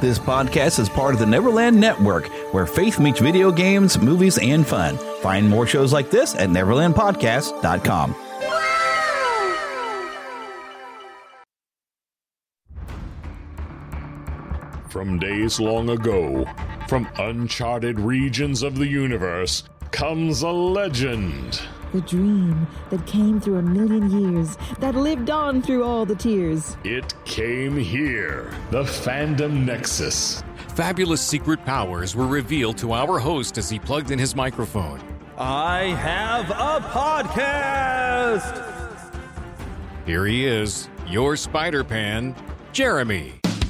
This podcast is part of the Neverland Network, where faith meets video games, movies, and fun. Find more shows like this at neverlandpodcast.com. From days long ago, from uncharted regions of the universe, comes a legend. The dream that came through a million years, that lived on through all the tears. It came here, the Fandom Nexus. Fabulous secret powers were revealed to our host as he plugged in his microphone. I have a podcast! Here he is, your Spider-Pan, Jeremy.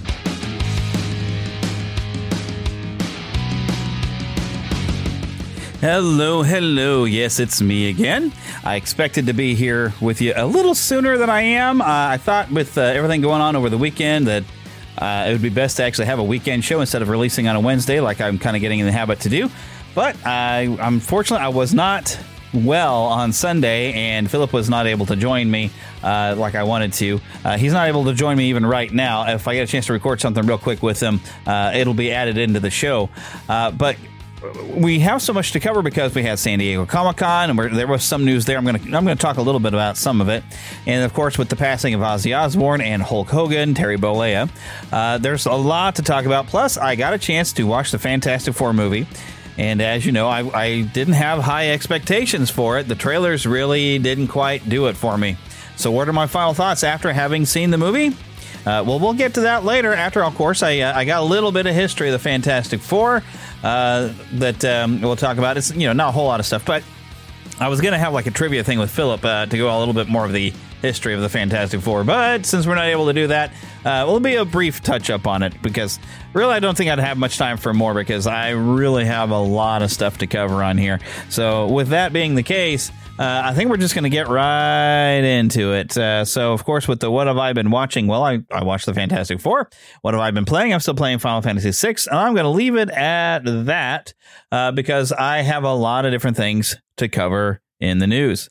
Hello. Yes, it's me again. I expected to be here with you a little sooner than I am. I thought with everything going on over the weekend that it would be best to actually have a weekend show instead of releasing on a Wednesday like I'm kind of getting in the habit to do. But unfortunately, I was not well on Sunday, and Philip was not able to join me like I wanted to. He's not able to join me even right now. If I get a chance to record something real quick with him, it'll be added into the show. But we have so much to cover because we had San Diego Comic-Con, and there was some news there. I'm going to talk a little bit about some of it. And, of course, with the passing of Ozzy Osbourne and Hulk Hogan, Terry Bollea, there's a lot to talk about. Plus, I got a chance to watch the Fantastic Four movie. And as you know, I didn't have high expectations for it. The trailers really didn't quite do it for me. So what are my final thoughts after having seen the movie? Well, we'll get to that later. After, of course, I got a little bit of history of the Fantastic Four that we'll talk about. It's, not a whole lot of stuff, but I was going to have like a trivia thing with Philip to go a little bit more of the history of the Fantastic Four. But since we're not able to do that, it'll be a brief touch up on it because really I don't think I'd have much time for more because I really have a lot of stuff to cover on here. So with that being the case, I think we're just going to get right into it. So, of course, with the what have I been watching? Well, I watched the Fantastic Four. What have I been playing? I'm still playing Final Fantasy VI, and I'm going to leave it at that because I have a lot of different things to cover in the news.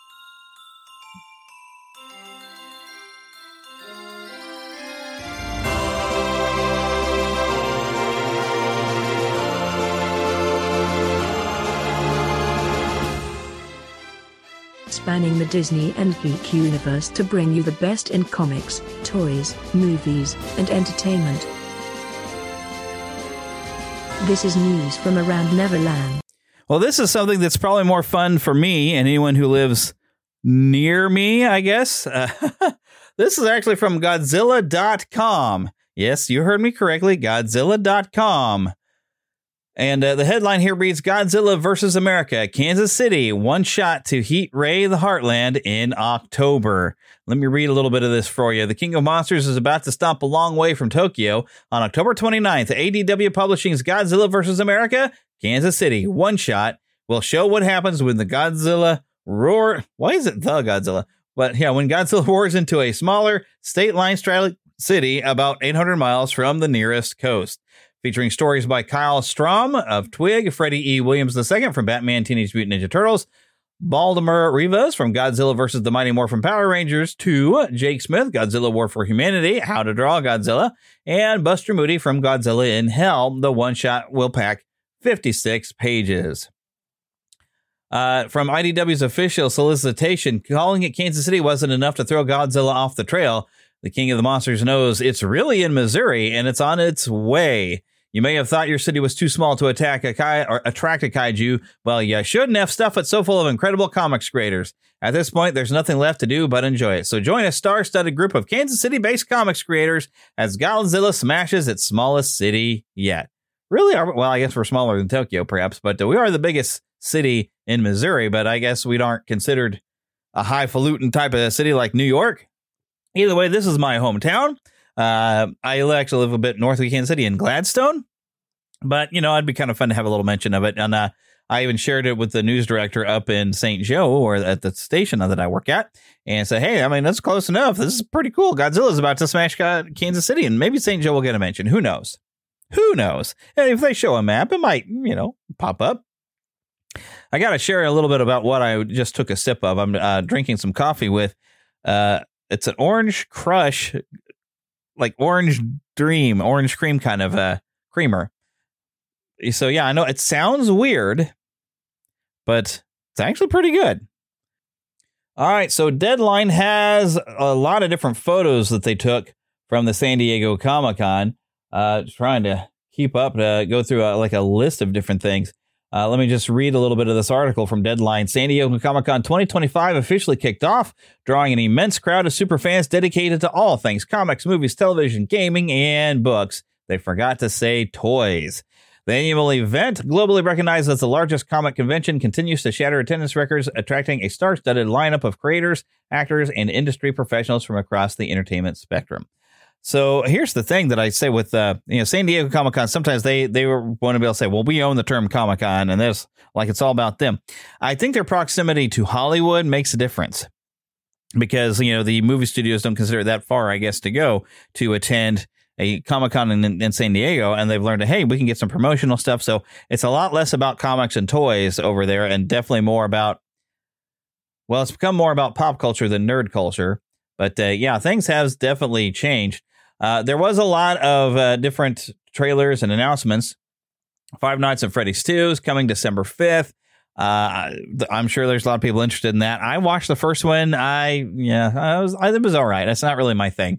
Spanning the Disney and geek universe to bring you the best in comics, toys, movies, and entertainment. This is news from around Neverland. Well, this is something that's probably more fun for me and anyone who lives near me, I guess. This is actually from Godzilla.com. Yes, you heard me correctly, Godzilla.com. And the headline here reads, Godzilla vs. America, Kansas City, one shot to heat ray the Heartland in October. Let me read a little bit of this for you. The King of Monsters is about to stomp a long way from Tokyo. On October 29th, ADW Publishing's Godzilla vs. America, Kansas City, one shot, will show what happens when the Godzilla roar. Why is it the Godzilla? But yeah, when Godzilla roars into a smaller state line straddling city about 800 miles from the nearest coast. Featuring stories by Kyle Strom of Twig, Freddie E. Williams II from Batman Teenage Mutant Ninja Turtles, Baldomir Rivas from Godzilla vs. the Mighty Morphin Power Rangers 2, Jake Smith, Godzilla War for Humanity, How to Draw Godzilla, and Buster Moody from Godzilla in Hell. The one-shot will pack 56 pages. From IDW's official solicitation, calling it Kansas City wasn't enough to throw Godzilla off the trail. The King of the Monsters knows it's really in Missouri, and it's on its way. You may have thought your city was too small to attract a kaiju. Well, you shouldn't have stuff that's so full of incredible comics creators. At this point, there's nothing left to do but enjoy it. So join a star-studded group of Kansas City-based comics creators as Godzilla smashes its smallest city yet. Really? Well, I guess we're smaller than Tokyo, perhaps, but we are the biggest city in Missouri, but I guess we aren't considered a highfalutin type of city like New York. Either way, this is my hometown. I actually live a bit north of Kansas City in Gladstone, but, it'd be kind of fun to have a little mention of it. And I even shared it with the news director up in St. Joe, or at the station that I work at, and said, hey, that's close enough. This is pretty cool. Godzilla's about to smash Kansas City, and maybe St. Joe will get a mention. Who knows? And if they show a map, it might, pop up. I got to share a little bit about what I just took a sip of. I'm drinking some coffee with, it's an Orange Crush like orange cream kind of creamer. So yeah, I know it sounds weird, but it's actually pretty good. All right, so Deadline has a lot of different photos that they took from the San Diego Comic-Con. Trying to keep up to go through a list of different things. Let me just read a little bit of this article from Deadline. San Diego Comic-Con 2025 officially kicked off, drawing an immense crowd of superfans dedicated to all things comics, movies, television, gaming, and books. They forgot to say toys. The annual event, globally recognized as the largest comic convention, continues to shatter attendance records, attracting a star-studded lineup of creators, actors, and industry professionals from across the entertainment spectrum. So here's the thing that I say with San Diego Comic-Con. Sometimes they want to be able to say, well, we own the term Comic-Con, and this, like, it's all about them. I think their proximity to Hollywood makes a difference because the movie studios don't consider it that far, I guess, to go to attend a Comic-Con in San Diego, and they've learned that, hey, we can get some promotional stuff. So it's a lot less about comics and toys over there, and definitely more about, well, it's become more about pop culture than nerd culture. But yeah, things have definitely changed. There was a lot of different trailers and announcements. Five Nights at Freddy's 2 is coming December 5th. I'm sure there's a lot of people interested in that. I watched the first one. It was all right. It's not really my thing.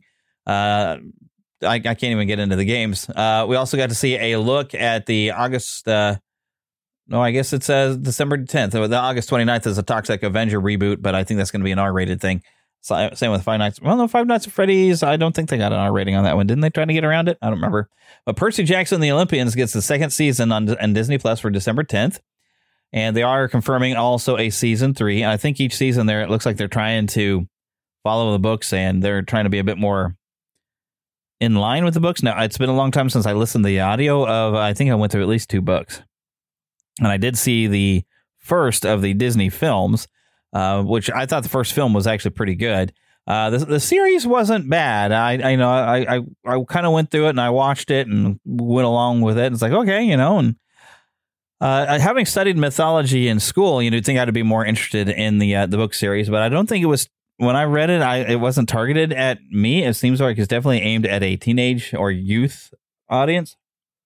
I can't even get into the games. We also got to see a look at the August. I guess it says December 10th. The August 29th is a Toxic Avenger reboot, but I think that's going to be an R-rated thing. Same with Five Nights. Well, no, Five Nights at Freddy's, I don't think they got an R rating on that one. Didn't they try to get around it? I don't remember. But Percy Jackson and the Olympians gets the second season on Disney Plus for December 10th. And they are confirming also a season 3. And I think each season there, it looks like they're trying to follow the books and they're trying to be a bit more in line with the books. Now, it's been a long time since I listened to the audio of, I think I went through at least 2 books. And I did see the first of the Disney films, which I thought the first film was actually pretty good. The series wasn't bad. I kind of went through it and I watched it and went along with it. It's like, okay, and having studied mythology in school, you'd think I'd be more interested in the book series, but I don't think it was. When I read it, it wasn't targeted at me. It seems like it's definitely aimed at a teenage or youth audience.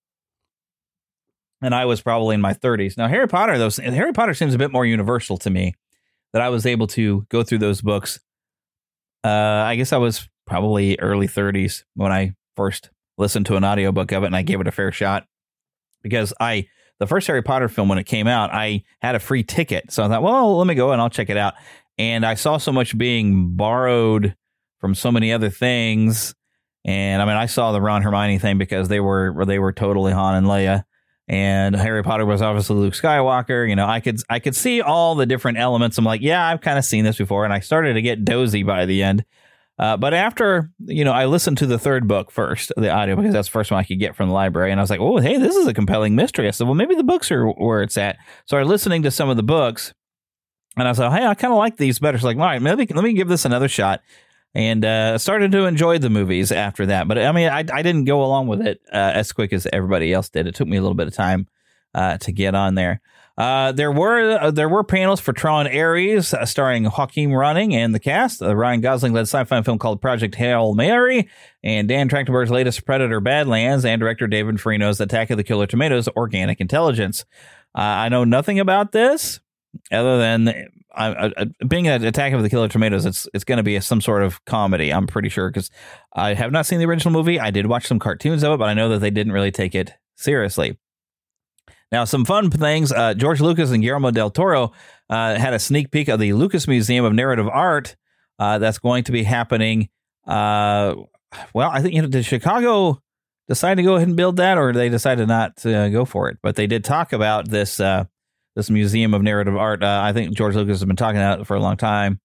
And I was probably in my 30s. Now, Harry Potter seems a bit more universal to me, that I was able to go through those books. I guess I was probably early 30s when I first listened to an audiobook of it, and I gave it a fair shot. Because the first Harry Potter film, when it came out, I had a free ticket. So I thought, well, let me go and I'll check it out. And I saw so much being borrowed from so many other things. And I mean, I saw the Ron Hermione thing because they were totally Han and Leia. And Harry Potter was obviously Luke Skywalker. I could see all the different elements. I'm like, yeah, I've kind of seen this before. And I started to get dozy by the end. But after, I listened to the third book first, the audio, because that's the first one I could get from the library. And I was like, oh, hey, this is a compelling mystery. I said, well, maybe the books are where it's at. So I was listening to some of the books. And I was like, hey, I kind of like these better. So like, all right, maybe let me give this another shot. And started to enjoy the movies after that. But I mean, I didn't go along with it as quick as everybody else did. It took me a little bit of time to get on there. There were panels for Tron Ares, starring Joaquin Ronning and the cast. The Ryan Gosling-led sci-fi film called Project Hail Mary, and Dan Trachtenberg's latest Predator Badlands, and director David Farino's Attack of the Killer Tomatoes, Organic Intelligence. I know nothing about this other than being an Attack of the Killer Tomatoes. It's going to be some sort of comedy, I'm pretty sure, because I have not seen the original movie. I did watch some cartoons of it, but I know that they didn't really take it seriously. Now, some fun things. George Lucas and Guillermo del Toro had a sneak peek of the Lucas Museum of Narrative Art that's going to be happening. I think, did Chicago decide to go ahead and build that, or they decided not to go for it? But they did talk about this Museum of Narrative Art. I think George Lucas has been talking about it for a long time.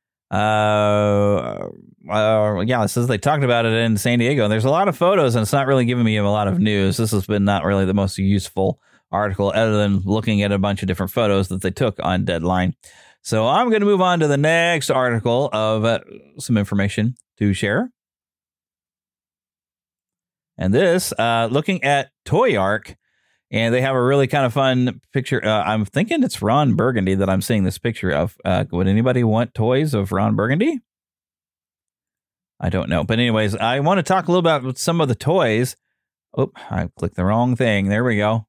It says they talked about it in San Diego. There's a lot of photos, and it's not really giving me a lot of news. This has been not really the most useful article, other than looking at a bunch of different photos that they took on Deadline. So I'm going to move on to the next article of some information to share. And this, looking at Toy Ark, and they have a really kind of fun picture. I'm thinking it's Ron Burgundy that I'm seeing this picture of. Would anybody want toys of Ron Burgundy? I don't know. But anyways, I want to talk a little about some of the toys. Oh, I clicked the wrong thing. There we go.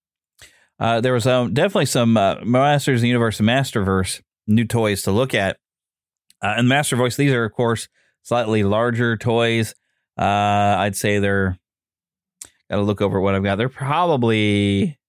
There was definitely some Masters of the Universe and Masterverse new toys to look at. And Masterverse, these are, of course, slightly larger toys. I'd say they're, got to look over what I've got. They're probably a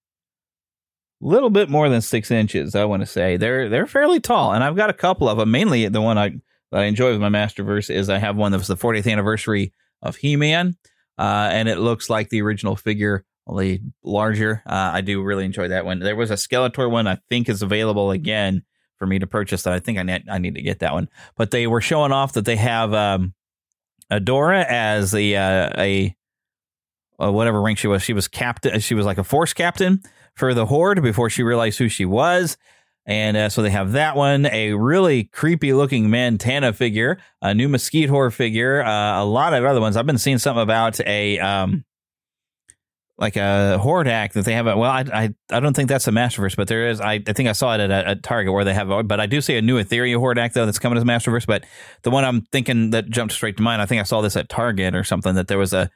little bit more than 6 inches, I want to say. They're fairly tall, and I've got a couple of them. Mainly the one that I enjoy with my Masterverse is I have one that was the 40th anniversary of He-Man, and it looks like the original figure, only larger. I do really enjoy that one. There was a Skeletor one I think is available again for me to purchase that I think I need to get that one. But they were showing off that they have Adora as a whatever rank she was. She was captain. She was like a force captain for the Horde before she realized who she was. And so they have that one, a really creepy looking Montana figure, a new Mosquito figure, a lot of other ones. I've been seeing something about a like a Hordak that they have. Well, I don't think that's a Masterverse, but there is. I think I saw it at a Target where they have. But I do see a new Etheria Hordak though that's coming as Masterverse. But the one I'm thinking that jumped straight to mind, I think I saw this at Target or something, that there was an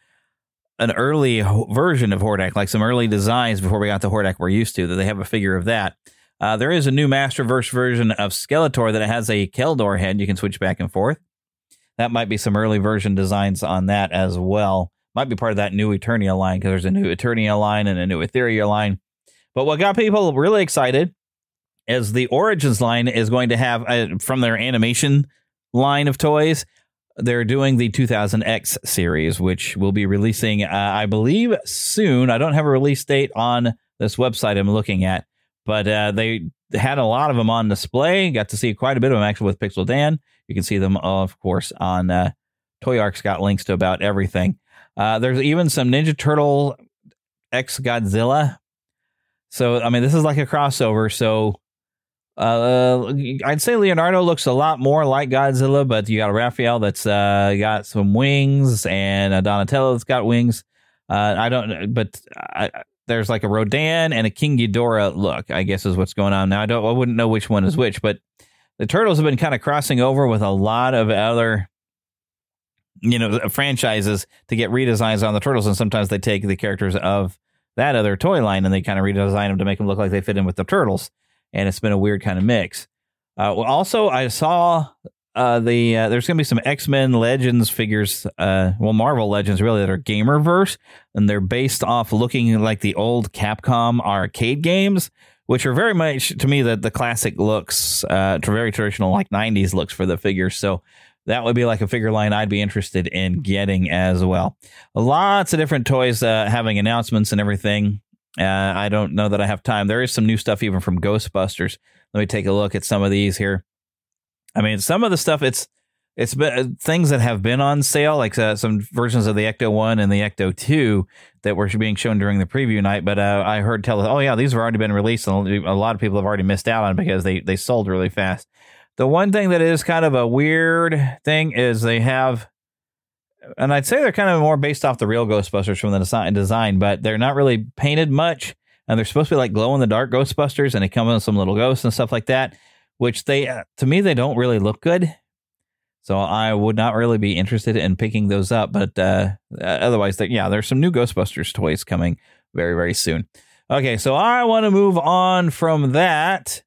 early version of Hordak, like some early designs before we got the Hordak we're used to, that they have a figure of that. There is a new Masterverse version of Skeletor that has a Keldor head. You can switch back and forth. That might be some early version designs on that as well. Might be part of that new Eternia line, because there's a new Eternia line and a new Etheria line. But what got people really excited is the Origins line is going to have, from their animation line of toys, they're doing the 2000X series, which will be releasing, I believe, soon. I don't have a release date on this website I'm looking at, but they had a lot of them on display. Got to see quite a bit of them actually with Pixel Dan. You can see them, of course, on Toy Arc's got links to about everything. There's even some Ninja Turtle X Godzilla. So, I mean, this is like a crossover. So, I'd say Leonardo looks a lot more like Godzilla, but you got a Raphael that's got some wings, and a Donatello that's got wings. There's like a Rodan and a King Ghidorah look, I guess, is what's going on now. I wouldn't know which one is which, but the Turtles have been kind of crossing over with a lot of other, franchises to get redesigns on the Turtles, and sometimes they take the characters of that other toy line and they kind of redesign them to make them look like they fit in with the Turtles, and it's been a weird kind of mix. Also, I saw there's going to be some X-Men Legends figures, Marvel Legends really, that are Gamerverse, and they're based off looking like the old Capcom arcade games, which are very much, to me, the classic looks, very traditional, like 90s looks for the figures. So that would be like a figure line I'd be interested in getting as well. Lots of different toys having announcements and everything. I don't know that I have time. There is some new stuff even from Ghostbusters. Let me take a look at some of these here. I mean, some of the stuff, it's been things that have been on sale, like some versions of the Ecto 1 and the Ecto 2 that were being shown during the preview night. But I heard these have already been released, and a lot of people have already missed out on it because they sold really fast. The one thing that is kind of a weird thing is they have, and I'd say they're kind of more based off the real Ghostbusters from the design, but they're not really painted much, and they're supposed to be like glow-in-the-dark Ghostbusters, and they come with some little ghosts and stuff like that, which to me, they don't really look good. So I would not really be interested in picking those up, but otherwise, there's some new Ghostbusters toys coming very, very soon. Okay, so I want to move on from that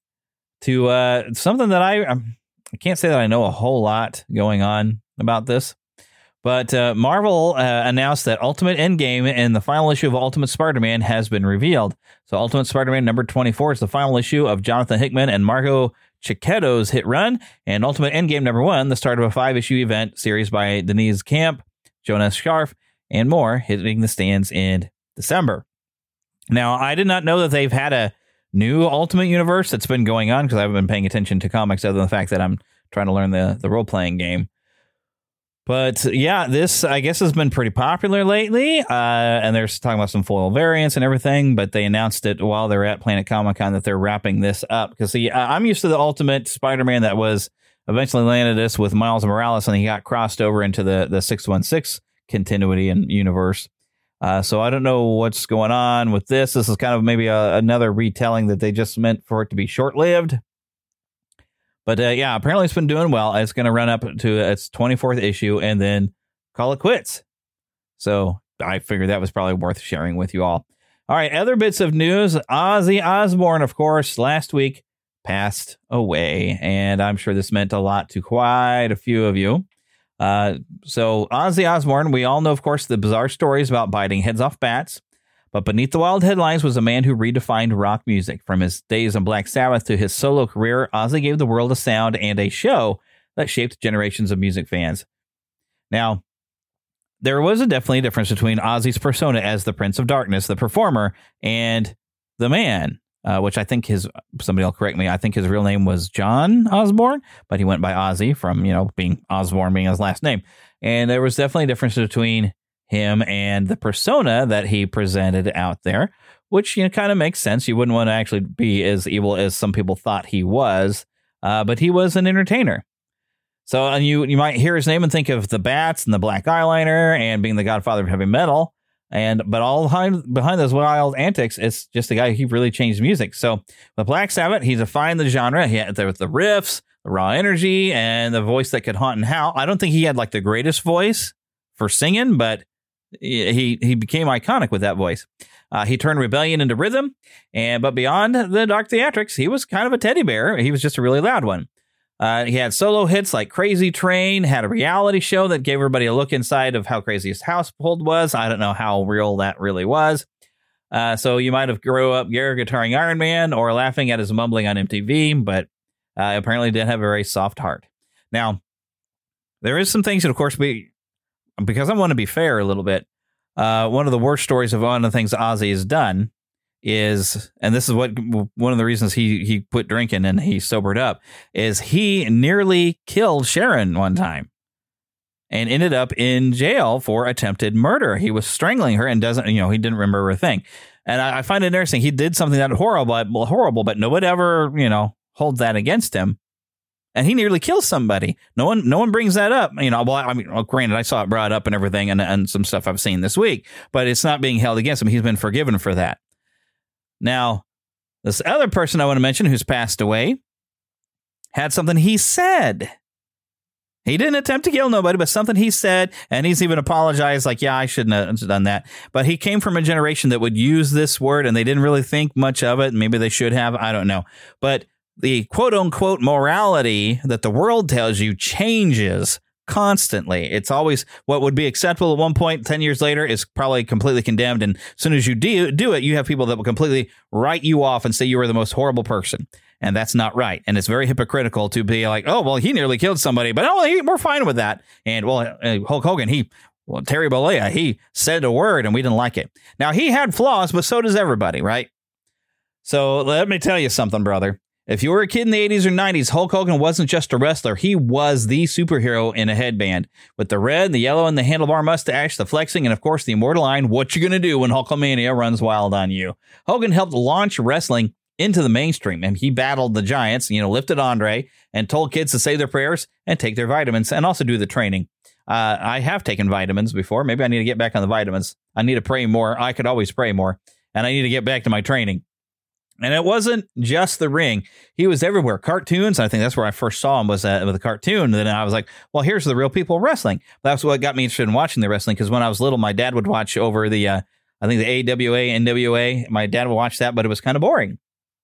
to something that I can't say that I know a whole lot going on about this, but Marvel announced that Ultimate Endgame and the final issue of Ultimate Spider-Man has been revealed. So Ultimate Spider-Man number 24 is the final issue of Jonathan Hickman and Marco Checchetto's hit run, and Ultimate Endgame number 1, the start of a 5-issue event series by Denise Camp, Jonas Scharf, and more, hitting the stands in December. Now, I did not know that they've had a new Ultimate Universe that's been going on, because I haven't been paying attention to comics other than the fact that I'm trying to learn the role-playing game. But yeah, this, I guess, has been pretty popular lately, and they're talking about some foil variants and everything, but they announced it while they're at Planet Comic-Con that they're wrapping this up. Because, see, I'm used to the Ultimate Spider-Man that was eventually landed us with Miles Morales, and he got crossed over into the 616 continuity and universe. So I don't know what's going on with this. This is kind of maybe another retelling that they just meant for it to be short-lived. But yeah, apparently it's been doing well. It's going to run up to its 24th issue and then call it quits. So I figured that was probably worth sharing with you all. All right, other bits of news. Ozzy Osbourne, of course, last week passed away, and I'm sure this meant a lot to quite a few of you. So Ozzy Osbourne, we all know, of course, the bizarre stories about biting heads off bats. But beneath the wild headlines was a man who redefined rock music. From his days in Black Sabbath to his solo career, Ozzy gave the world a sound and a show that shaped generations of music fans. Now, there was definitely a difference between Ozzy's persona as the Prince of Darkness, the performer, and the man, which I think somebody will correct me, I think his real name was John Osborne, but he went by Ozzy from, being Osborne being his last name. And there was definitely a difference between him and the persona that he presented out there, which kind of makes sense. You wouldn't want to actually be as evil as some people thought he was, but he was an entertainer. So and you might hear his name and think of the bats and the black eyeliner and being the godfather of heavy metal, but all behind those wild antics, it's just a guy who really changed music. So with Black Sabbath, he defined the genre. He had the riffs, the raw energy, and the voice that could haunt and howl. I don't think he had like the greatest voice for singing, but he became iconic with that voice. He turned rebellion into rhythm, but beyond the dark theatrics, he was kind of a teddy bear. He was just a really loud one. He had solo hits like Crazy Train, had a reality show that gave everybody a look inside of how crazy his household was. I don't know how real that really was. So you might have grew up Gary guitaring Iron Man or laughing at his mumbling on MTV, but apparently did have a very soft heart. Now, there is some things that, of course, because I want to be fair a little bit, one of the worst stories of one of the things Ozzy has done is, and this is one of the reasons he quit drinking and he sobered up, is he nearly killed Sharon one time and ended up in jail for attempted murder. He was strangling her and he didn't remember a thing. And I find it interesting. He did something that horrible, but nobody ever, holds that against him. And he nearly kills somebody. No one brings that up. Granted, I saw it brought up and everything and some stuff I've seen this week, but it's not being held against him. He's been forgiven for that. Now, this other person I want to mention who's passed away had something he said. He didn't attempt to kill nobody, but something he said, and he's even apologized, like, yeah, I shouldn't have done that. But he came from a generation that would use this word, and they didn't really think much of it. Maybe they should have. I don't know. But the quote-unquote morality that the world tells you changes constantly. It's always what would be acceptable at one point 10 years later is probably completely condemned. And as soon as you do it, you have people that will completely write you off and say you are the most horrible person. And that's not right. And it's very hypocritical to be like, oh, well, he nearly killed somebody, but we're fine with that. And Hulk Hogan, Terry Bollea, he said a word and we didn't like it. Now, he had flaws, but so does everybody, right? So let me tell you something, brother. If you were a kid in the 80s or 90s, Hulk Hogan wasn't just a wrestler. He was the superhero in a headband with the red, the yellow, and the handlebar mustache, the flexing, and, of course, the immortal line, what you going to do when Hulkamania runs wild on you? Hogan helped launch wrestling into the mainstream, and he battled the giants, lifted Andre, and told kids to say their prayers and take their vitamins and also do the training. I have taken vitamins before. Maybe I need to get back on the vitamins. I need to pray more. I could always pray more, and I need to get back to my training. And it wasn't just the ring. He was everywhere. Cartoons. I think that's where I first saw him was with a cartoon. And then I was like, well, here's the real people wrestling. That's what got me interested in watching the wrestling. Because when I was little, my dad would watch over the AWA, NWA. My dad would watch that, but it was kind of boring.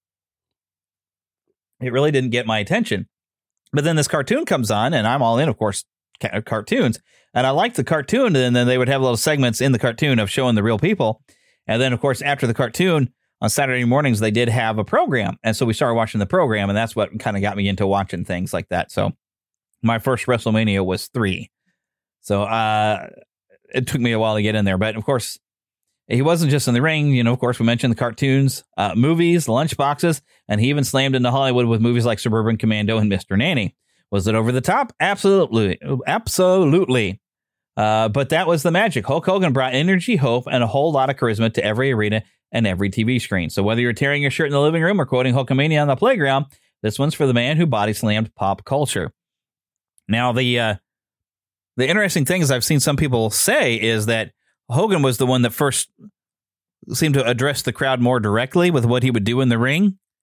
It really didn't get my attention. But then this cartoon comes on and I'm all in, of course, cartoons. And I liked the cartoon. And then they would have little segments in the cartoon of showing the real people. And then, of course, after the cartoon, on Saturday mornings, they did have a program. And so we started watching the program, and that's what kind of got me into watching things like that. So my first WrestleMania was 3. So it took me a while to get in there. But, of course, he wasn't just in the ring. Of course, we mentioned the cartoons, movies, lunchboxes, and he even slammed into Hollywood with movies like Suburban Commando and Mr. Nanny. Was it over the top? Absolutely. Absolutely. But that was the magic. Hulk Hogan brought energy, hope, and a whole lot of charisma to every arena and every TV screen. So whether you're tearing your shirt in the living room or quoting Hulkamania on the playground, this one's for the man who body slammed pop culture. Now, the interesting thing is I've seen some people say is that Hogan was the one that first seemed to address the crowd more directly with what he would do in the ring.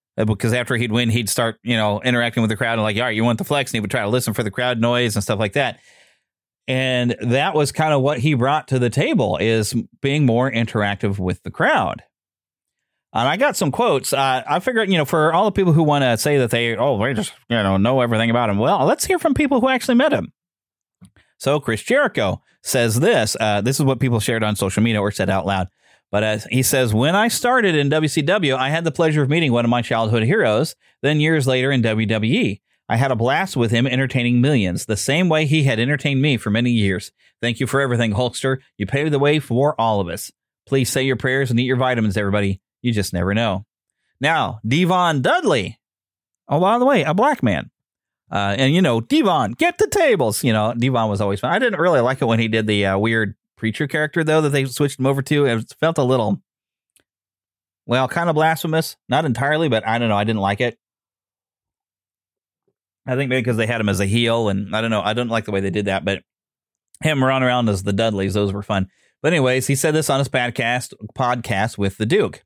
Because after he'd win, he'd start, interacting with the crowd and like, all right, you want the flex? And he would try to listen for the crowd noise and stuff like that. And that was kind of what he brought to the table, is being more interactive with the crowd. And I got some quotes. I figured, for all the people who want to say that they just, know everything about him. Well, let's hear from people who actually met him. So Chris Jericho says this. This is what people shared on social media or said out loud. But he says, when I started in WCW, I had the pleasure of meeting one of my childhood heroes. Then years later in WWE, I had a blast with him entertaining millions, the same way he had entertained me for many years. Thank you for everything, Hulkster. You paved the way for all of us. Please say your prayers and eat your vitamins, everybody. You just never know. Now, Devon Dudley. Oh, by the way, a black man. And, Devon, get the tables. Devon was always fun. I didn't really like it when he did the weird preacher character, though, that they switched him over to. It felt a little, kind of blasphemous. Not entirely, but I don't know. I didn't like it. I think maybe because they had him as a heel, and I don't know. I don't like the way they did that, but him running around as the Dudleys, those were fun. But anyways, he said this on his podcast with the Duke.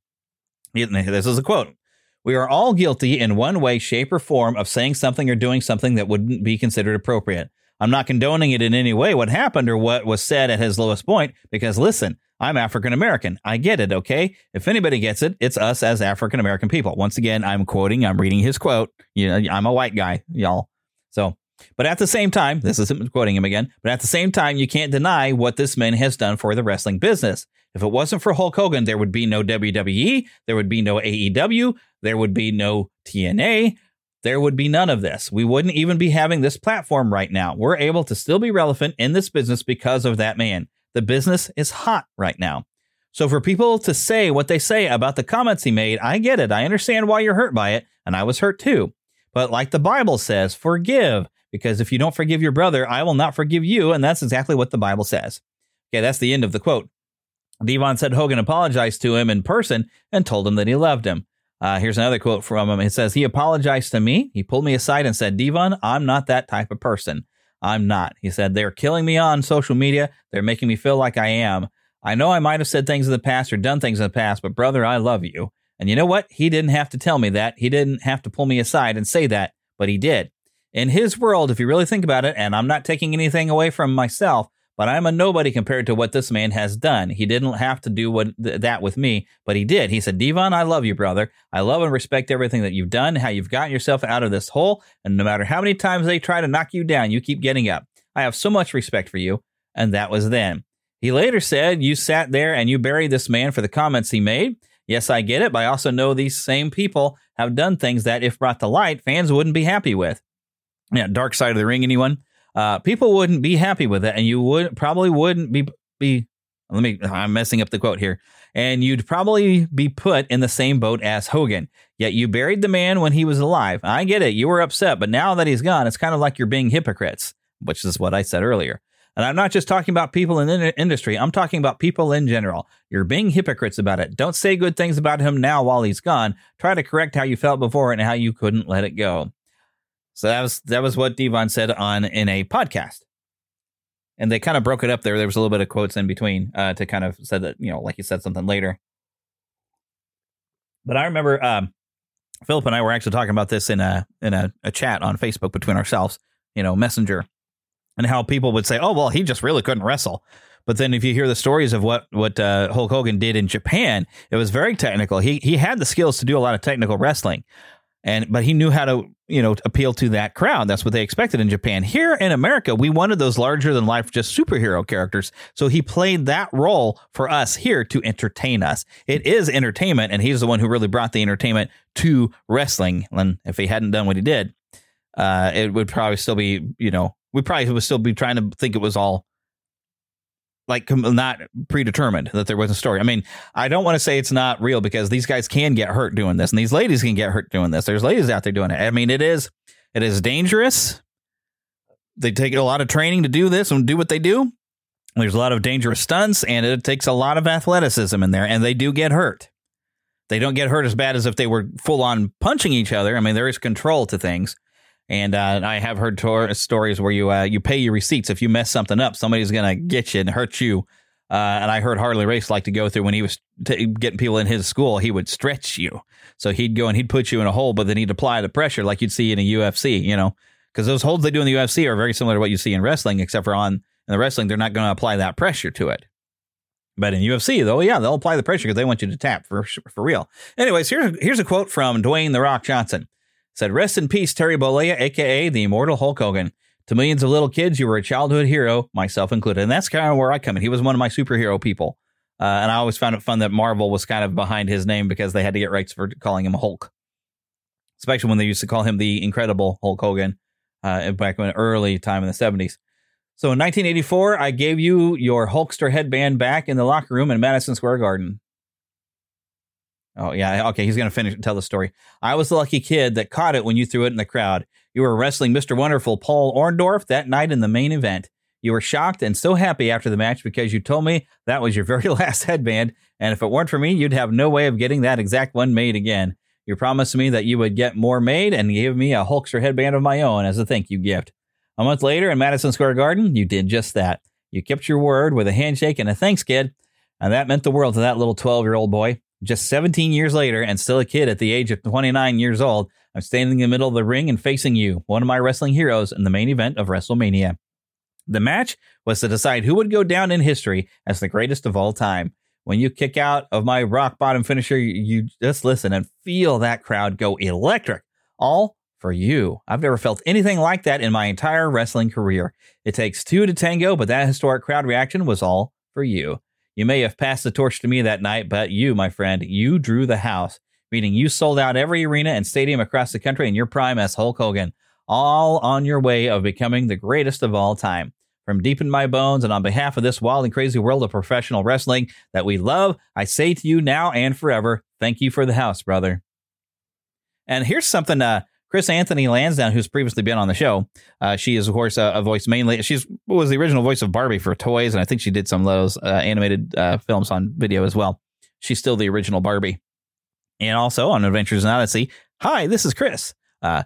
This is a quote. We are all guilty in one way, shape, or form of saying something or doing something that wouldn't be considered appropriate. I'm not condoning it in any way, what happened or what was said at his lowest point, because listen, I'm African American. I get it, okay? If anybody gets it, it's us as African American people. Once again, I'm reading his quote. I'm a white guy, y'all. So, but at the same time, this isn't quoting him again, but at the same time, you can't deny what this man has done for the wrestling business. If it wasn't for Hulk Hogan, there would be no WWE, there would be no AEW, there would be no TNA, there would be none of this. We wouldn't even be having this platform right now. We're able to still be relevant in this business because of that man. The business is hot right now. So for people to say what they say about the comments he made, I get it. I understand why you're hurt by it, and I was hurt too. But like the Bible says, forgive, because if you don't forgive your brother, I will not forgive you, and that's exactly what the Bible says. Okay, that's the end of the quote. Devon said Hogan apologized to him in person and told him that he loved him. Here's another quote from him. It says, he apologized to me. He pulled me aside and said, Devon, I'm not that type of person. I'm not. He said, they're killing me on social media. They're making me feel like I am. I know I might have said things in the past or done things in the past, but brother, I love you. And you know what? He didn't have to tell me that. He didn't have to pull me aside and say that, but he did. In his world, if you really think about it, and I'm not taking anything away from myself, but I'm a nobody compared to what this man has done. He didn't have to do that with me, but he did. He said, Devon, I love you, brother. I love and respect everything that you've done, how you've gotten yourself out of this hole. And no matter how many times they try to knock you down, you keep getting up. I have so much respect for you. And that was then. He later said, you sat there and you buried this man for the comments he made. Yes, I get it, but I also know these same people have done things that, if brought to light, fans wouldn't be happy with. Yeah, Dark Side of the Ring, anyone? People wouldn't be happy with it, and you probably wouldn't be. I'm messing up the quote here. And you'd probably be put in the same boat as Hogan. Yet you buried the man when he was alive. I get it. You were upset, but now that he's gone, it's kind of like you're being hypocrites, which is what I said earlier. And I'm not just talking about people in the industry. I'm talking about people in general. You're being hypocrites about it. Don't say good things about him now while he's gone. Try to correct how you felt before and how you couldn't let it go. So that was what Devon said in a podcast. And they kind of broke it up there. There was a little bit of quotes in between to kind of said that, like he said something later. But I remember Philip and I were actually talking about this in a chat on Facebook between ourselves, Messenger, and how people would say, oh, well, he just really couldn't wrestle. But then if you hear the stories of what Hulk Hogan did in Japan, it was very technical. He had the skills to do a lot of technical wrestling. But he knew how to, appeal to that crowd. That's what they expected in Japan. Here in America, we wanted those larger than life, just superhero characters. So he played that role for us here to entertain us. It is entertainment, and he's the one who really brought the entertainment to wrestling. And if he hadn't done what he did, it would probably still be, we probably would still be trying to think it was all like not predetermined, that there was a story. I mean, I don't want to say it's not real, because these guys can get hurt doing this, and these ladies can get hurt doing this. There's ladies out there doing it. I mean, it is dangerous. They take a lot of training to do this and do what they do. There's a lot of dangerous stunts, and it takes a lot of athleticism in there, and they do get hurt. They don't get hurt as bad as if they were full on punching each other. I mean, there is control to things. And I have heard stories where you pay your receipts. If you mess something up, somebody's going to get you and hurt you And I heard Harley Race like to go through when he was getting people in his school, he would stretch you. So he'd go and he'd put you in a hole, but then he'd apply the pressure like you'd see in a UFC, because those holds they do in the UFC are very similar to what you see in wrestling, except for in the wrestling, they're not going to apply that pressure to it. But in UFC, though, yeah, they'll apply the pressure because they want you to tap for real. Anyways, here's a quote from Dwayne "The Rock" Johnson. It said, "Rest in peace, Terry Bollea, a.k.a. the immortal Hulk Hogan. To millions of little kids, you were a childhood hero, myself included." And that's kind of where I come in. He was one of my superhero people. And I always found it fun that Marvel was kind of behind his name because they had to get rights for calling him Hulk. Especially when they used to call him the Incredible Hulk Hogan back in the early time in the 70s. So in 1984, I gave you your Hulkster headband back in the locker room in Madison Square Garden. Oh, yeah. Okay, he's going to tell the story. "I was the lucky kid that caught it when you threw it in the crowd. You were wrestling Mr. Wonderful Paul Orndorff that night in the main event. You were shocked and so happy after the match because you told me that was your very last headband, and if it weren't for me, you'd have no way of getting that exact one made again. You promised me that you would get more made and gave me a Hulkster headband of my own as a thank you gift. A month later in Madison Square Garden, you did just that. You kept your word with a handshake and a thanks, kid. And that meant the world to that little 12-year-old boy. Just 17 years later, and still a kid at the age of 29 years old, I'm standing in the middle of the ring and facing you, one of my wrestling heroes, in the main event of WrestleMania. The match was to decide who would go down in history as the greatest of all time. When you kick out of my rock bottom finisher, you just listen and feel that crowd go electric. All for you. I've never felt anything like that in my entire wrestling career. It takes two to tango, but that historic crowd reaction was all for you. You may have passed the torch to me that night, but you, my friend, you drew the house, meaning you sold out every arena and stadium across the country in your prime as Hulk Hogan, all on your way of becoming the greatest of all time. From deep in my bones and on behalf of this wild and crazy world of professional wrestling that we love, I say to you now and forever, thank you for the house, brother." And here's something Chris Anthony Lansdowne, who's previously been on the show. She is, of course, a voice mainly. She was the original voice of Barbie for toys, and I think she did some of those animated films on video as well. She's still the original Barbie. And also on Adventures in Odyssey. Hi, this is Chris.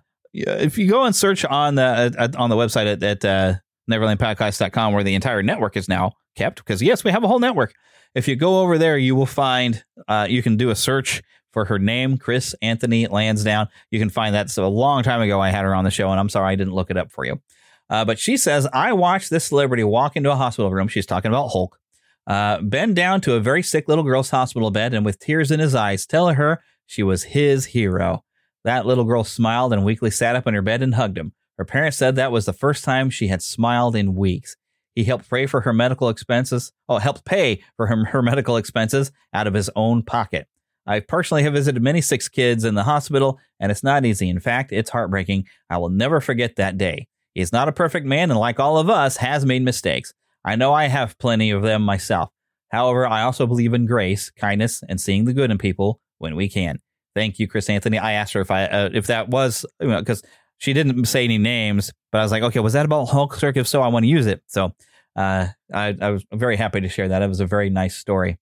If you go and search on the website at NeverlandPodcast.com, where the entire network is now kept, because yes, we have a whole network. If you go over there, you will find you can do a search for her name, Chris Anthony Lansdowne. You can find that. So a long time ago, I had her on the show, and I'm sorry I didn't look it up for you. But she says, I watched this celebrity walk into a hospital room. She's talking about Hulk. Bend down to a very sick little girl's hospital bed, and with tears in his eyes, tell her she was his hero. That little girl smiled and weakly sat up in her bed and hugged him. Her parents said that was the first time she had smiled in weeks. He helped pay for her medical expenses. Helped pay for her medical expenses out of his own pocket. I personally have visited many sick kids in the hospital, and it's not easy. In fact, it's heartbreaking. I will never forget that day. He's not a perfect man, and like all of us, has made mistakes. I know I have plenty of them myself. However, I also believe in grace, kindness, and seeing the good in people when we can. Thank you, Chris Anthony. I asked her if that was, because she didn't say any names, but I was like, okay, was that about Hulkster? If so, I want to use it. So I was very happy to share that. It was a very nice story.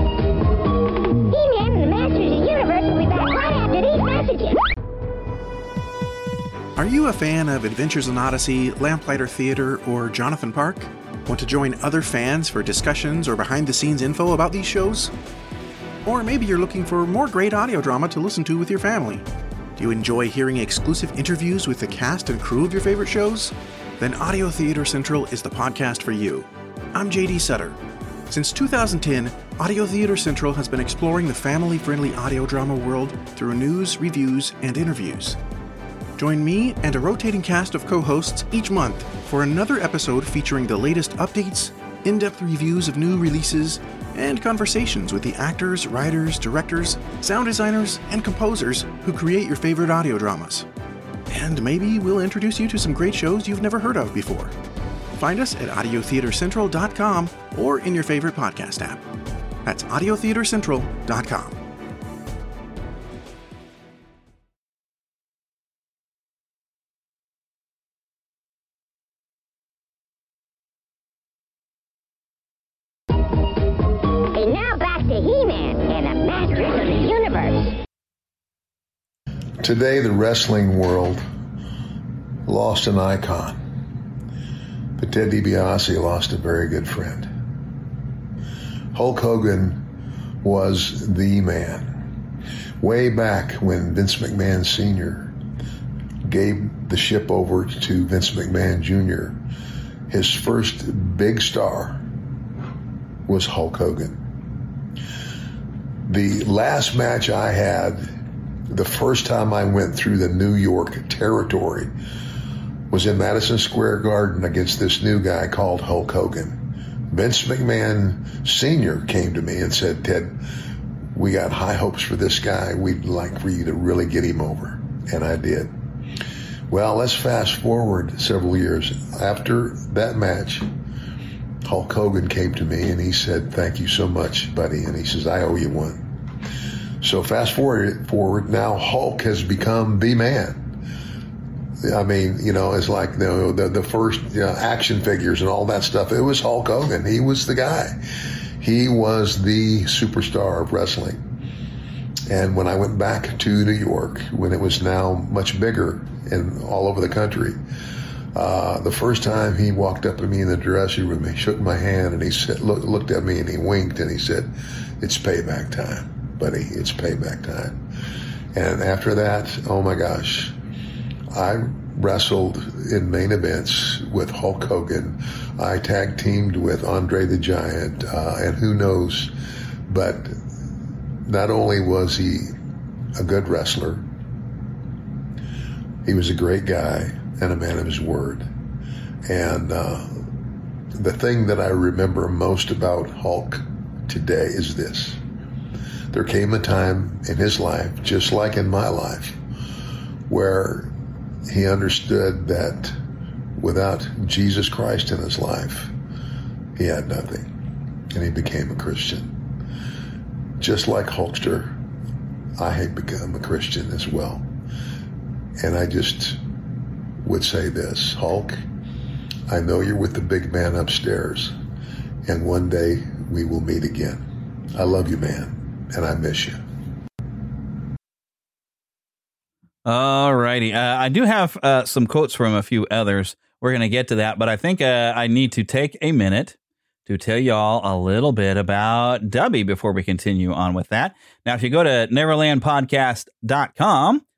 He-Man and the Masters of the Universe will be back right after these messages. Are you a fan of Adventures in Odyssey, Lamplighter Theater, or Jonathan Park? Want to join other fans for discussions or behind-the-scenes info about these shows? Or maybe you're looking for more great audio drama to listen to with your family. Do you enjoy hearing exclusive interviews with the cast and crew of your favorite shows? Then Audio Theater Central is the podcast for you. I'm JD Sutter. Since 2010, Audio Theater Central has been exploring the family-friendly audio drama world through news, reviews, and interviews. Join me and a rotating cast of co-hosts each month for another episode featuring the latest updates, in-depth reviews of new releases, and conversations with the actors, writers, directors, sound designers, and composers who create your favorite audio dramas. And maybe we'll introduce you to some great shows you've never heard of before. Find us at audiotheatercentral.com or in your favorite podcast app. That's audiotheatercentral.com. And now back to He-Man and the Masters of the Universe. Today, the wrestling world lost an icon, but Ted DiBiase lost a very good friend. Hulk Hogan was the man. Way back when Vince McMahon Sr. gave the ship over to Vince McMahon Jr., his first big star was Hulk Hogan. The last match I had, the first time I went through the New York territory, was in Madison Square Garden against this new guy called Hulk Hogan. Vince McMahon Sr. came to me and said, "Ted, we got high hopes for this guy. We'd like for you to really get him over." And I did. Well, let's fast forward several years. After that match, Hulk Hogan came to me and he said, "Thank you so much, buddy." And he says, "I owe you one." So fast forward, now Hulk has become the man. I mean, it's like the first action figures and all that stuff. It was Hulk Hogan. He was the guy. He was the superstar of wrestling. And when I went back to New York, when it was now much bigger and all over the country, the first time he walked up to me in the dressing room, he shook my hand and he said, looked at me and he winked and he said, "It's payback time, buddy. It's payback time." And after that, oh my gosh, I wrestled in main events with Hulk Hogan. I tag teamed with Andre the Giant, and who knows, but not only was he a good wrestler, he was a great guy and a man of his word. And the thing that I remember most about Hulk today is this. There came a time in his life, just like in my life, where he understood that without Jesus Christ in his life, he had nothing. And he became a Christian. Just like Hulkster, I had become a Christian as well. And I just would say this, Hulk, I know you're with the big man upstairs, and one day we will meet again. I love you, man, and I miss you. All righty. I do have some quotes from a few others. We're going to get to that, but I think I need to take a minute to tell y'all a little bit about Dubby before we continue on with that. Now, if you go to neverlandpodcast.com,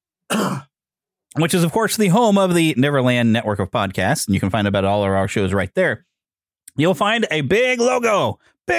which is, of course, the home of the Neverland network of podcasts, and you can find about all of our shows right there, you'll find a big logo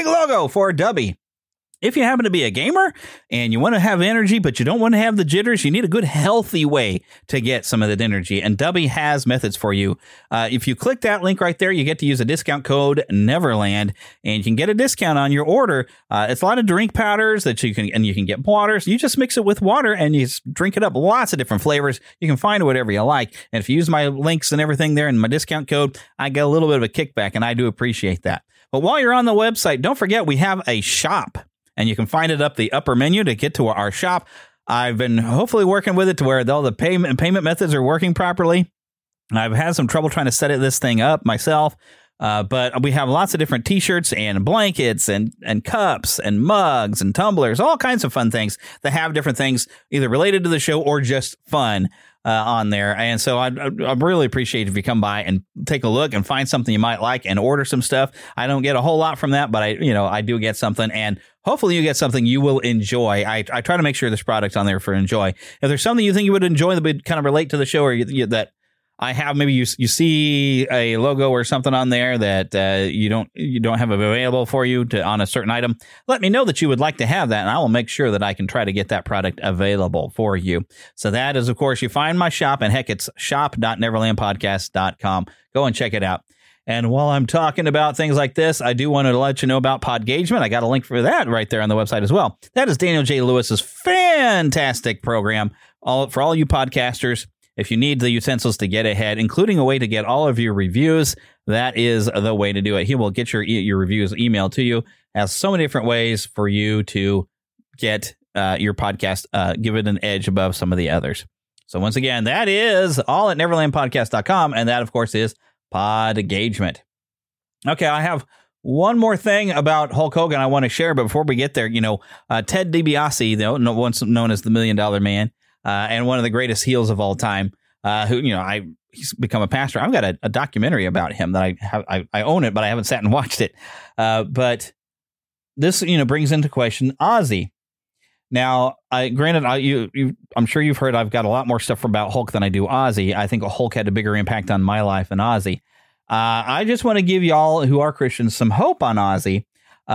for Dubby. If you happen to be a gamer and you want to have energy, but you don't want to have the jitters, you need a good, healthy way to get some of that energy. And Dubby has methods for you. If you click that link right there, you get to use a discount code Neverland, and you can get a discount on your order. It's a lot of drink powders that you can get waters. You just mix it with water and you drink it up. Lots of different flavors. You can find whatever you like. And if you use my links and everything there and my discount code, I get a little bit of a kickback, and I do appreciate that. But while you're on the website, don't forget we have a shop. And you can find it up the upper menu to get to our shop. I've been hopefully working with it to where all the payment methods are working properly. I've had some trouble trying to set this thing up myself. But we have lots of different T-shirts and blankets and cups and mugs and tumblers, all kinds of fun things that have different things either related to the show or just fun on there. And so I really appreciate if you come by and take a look and find something you might like and order some stuff. I don't get a whole lot from that, but I do get something, and hopefully you get something you will enjoy. I try to make sure there's products on there for enjoy. If there's something you think you would enjoy that would kind of relate to the show, or that I have, maybe you see a logo or something on there that you don't have available for you on a certain item, let me know that you would like to have that, and I will make sure that I can try to get that product available for you. So that is, of course, you find my shop, and heck, it's shop.neverlandpodcast.com. Go and check it out. And while I'm talking about things like this, I do want to let you know about Podgagement. I got a link for that right there on the website as well. That is Daniel J. Lewis's fantastic program for all you podcasters. If you need the utensils to get ahead, including a way to get all of your reviews, that is the way to do it. He will get your reviews emailed to you. Has so many different ways for you to get your podcast, give it an edge above some of the others. So once again, that is all at neverlandpodcast.com. And that, of course, is Podgagement. Okay, I have one more thing about Hulk Hogan I want to share, but before we get there, Ted DiBiase, once known as the $1 Million Man, and one of the greatest heels of all time, he's become a pastor. I've got a documentary about him that I own it, but I haven't sat and watched it. But this, brings into question Ozzy. Now, granted, I'm sure you've heard I've got a lot more stuff about Hulk than I do Ozzy. I think Hulk had a bigger impact on my life than Ozzy. I just want to give y'all who are Christians some hope on Ozzy.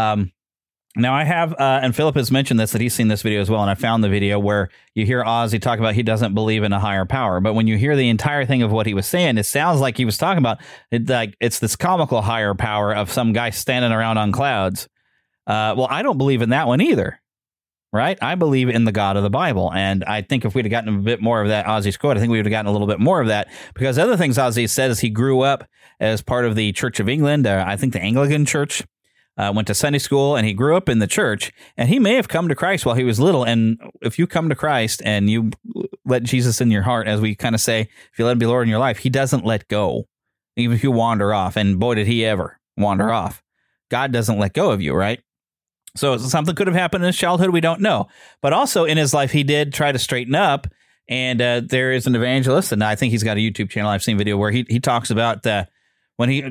Now, I have, and Philip has mentioned this, that he's seen this video as well, and I found the video where you hear Ozzy talk about he doesn't believe in a higher power. But when you hear the entire thing of what he was saying, it sounds like he was talking about it's this comical higher power of some guy standing around on clouds. Well, I don't believe in that one either. Right? I believe in the God of the Bible. And I think if we'd have gotten a bit more of that Ozzy's quote, I think we would have gotten a little bit more of that, because other things Ozzy said is he grew up as part of the Church of England. I think the Anglican Church, went to Sunday school, and he grew up in the church, and he may have come to Christ while he was little. And if you come to Christ and you let Jesus in your heart, as we kind of say, if you let him be Lord in your life, he doesn't let go, even if you wander off. And boy, did he ever wander off. God doesn't let go of you, right? So something could have happened in his childhood. We don't know. But also in his life, he did try to straighten up. And there is an evangelist, and I think he's got a YouTube channel. I've seen a video where he talks about when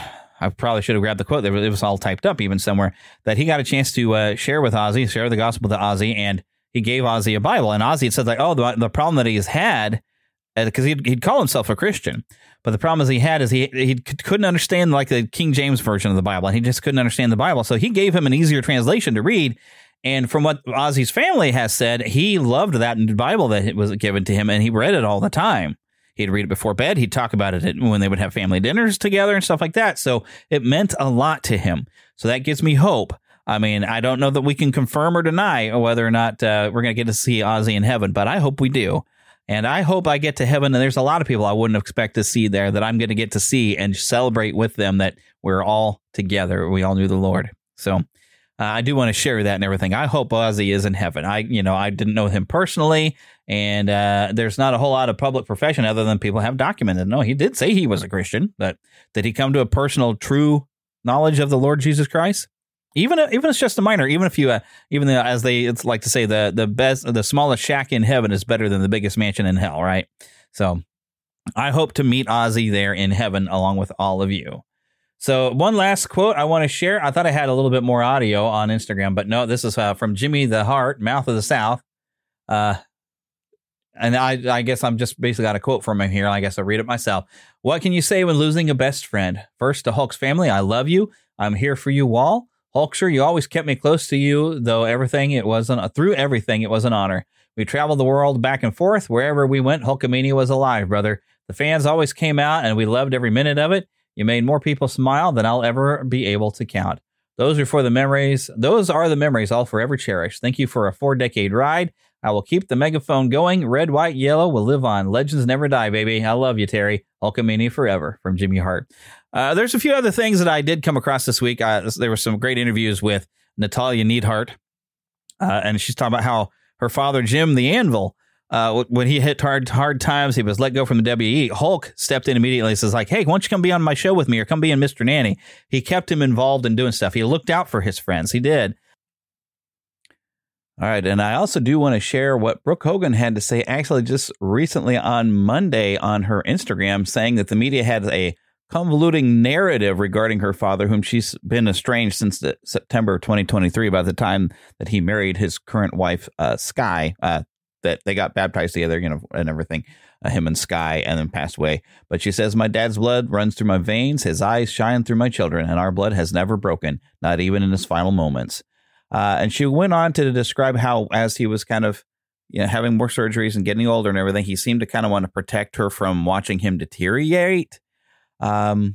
I probably should have grabbed the quote. It was all typed up even somewhere, that he got a chance to share the gospel to Ozzy, and he gave Ozzy a Bible. And Ozzy had said, like, oh, the problem that he's had, because he'd call himself a Christian, but the problem he had is he couldn't understand like the King James version of the Bible, and he just couldn't understand the Bible. So he gave him an easier translation to read. And from what Ozzy's family has said, he loved that Bible that was given to him, and he read it all the time. He'd read it before bed. He'd talk about it when they would have family dinners together and stuff like that. So it meant a lot to him. So that gives me hope. I mean, I don't know that we can confirm or deny whether or not we're going to get to see Ozzy in heaven, but I hope we do. And I hope I get to heaven, and there's a lot of people I wouldn't expect to see there that I'm going to get to see and celebrate with them, that we're all together. We all knew the Lord. So I do want to share that and everything. I hope Ozzy is in heaven. I didn't know him personally, and there's not a whole lot of public profession other than people have documented. No, he did say he was a Christian, but did he come to a personal, true knowledge of the Lord Jesus Christ? Even if it's just a minor, even if you, as they like to say, the smallest shack in heaven is better than the biggest mansion in hell, right? So I hope to meet Ozzy there in heaven along with all of you. So one last quote I want to share. I thought I had a little bit more audio on Instagram, but no, this is from Jimmy the Heart, Mouth of the South. And I guess I'm just basically got a quote from him here. I guess I'll read it myself. What can you say when losing a best friend? First, to Hulk's family, I love you. I'm here for you all. Hulkster, you always kept me close to you, though through everything, it was an honor. We traveled the world back and forth. Wherever we went, Hulkamania was alive, brother. The fans always came out, and we loved every minute of it. You made more people smile than I'll ever be able to count. Those are the memories I'll forever cherish. Thank you for a 4-decade ride. I will keep the megaphone going. Red, white, yellow will live on. Legends never die, baby. I love you, Terry. Hulkamania forever, from Jimmy Hart. There's a few other things that I did come across this week. There were some great interviews with Natalia Neidhart, and she's talking about how her father, Jim the Anvil, when he hit hard times, he was let go from the WE. Hulk stepped in immediately and says, like, hey, why don't you come be on my show with me, or come be in Mr. Nanny? He kept him involved in doing stuff. He looked out for his friends. He did. All right, and I also do want to share what Brooke Hogan had to say actually just recently on Monday on her Instagram, saying that the media had a convoluting narrative regarding her father, whom she's been estranged since September 2023, by the time that he married his current wife, Sky, that they got baptized together, and everything, him and Sky, and then passed away. But she says, my dad's blood runs through my veins, his eyes shine through my children, and our blood has never broken, not even in his final moments. And she went on to describe how, as he was kind of having more surgeries and getting older and everything, he seemed to kind of want to protect her from watching him deteriorate. But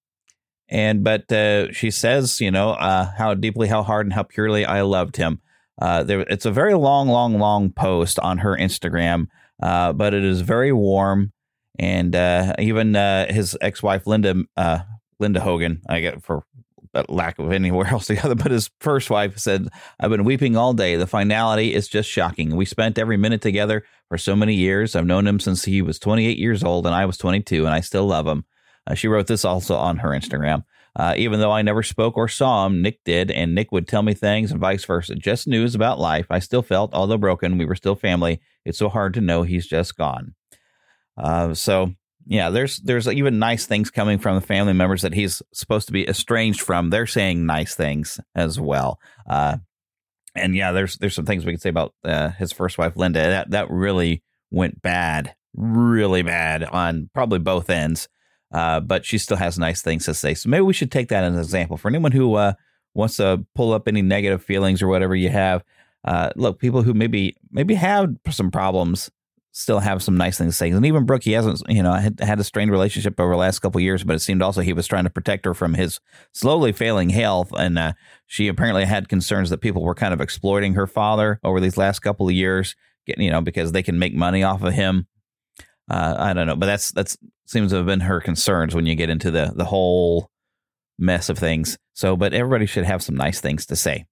she says, how deeply, how hard, and how purely I loved him. It's a very long post on her Instagram, but it is very warm. And even his ex-wife, Linda Hogan, I get for lack of anywhere else together, but his first wife said, I've been weeping all day. The finality is just shocking. We spent every minute together for so many years. I've known him since he was 28 years old and I was 22, and I still love him. She wrote this also on her Instagram. Even though I never spoke or saw him, Nick did, and Nick would tell me things and vice versa. Just news about life. I still felt, although broken, we were still family. It's so hard to know he's just gone. So yeah, there's even nice things coming from the family members that he's supposed to be estranged from. They're saying nice things as well. And yeah, there's some things we could say about his first wife, Linda. That really went bad, really bad on probably both ends. But she still has nice things to say. So maybe we should take that as an example for anyone who wants to pull up any negative feelings or whatever you have. Look, people who maybe have some problems still have some nice things to say. And even Brooke, he hasn't, had a strained relationship over the last couple of years, but it seemed also he was trying to protect her from his slowly failing health. And she apparently had concerns that people were kind of exploiting her father over these last couple of years, because they can make money off of him. I don't know, but that's seems to have been her concerns when you get into the whole mess of things. So, but everybody should have some nice things to say.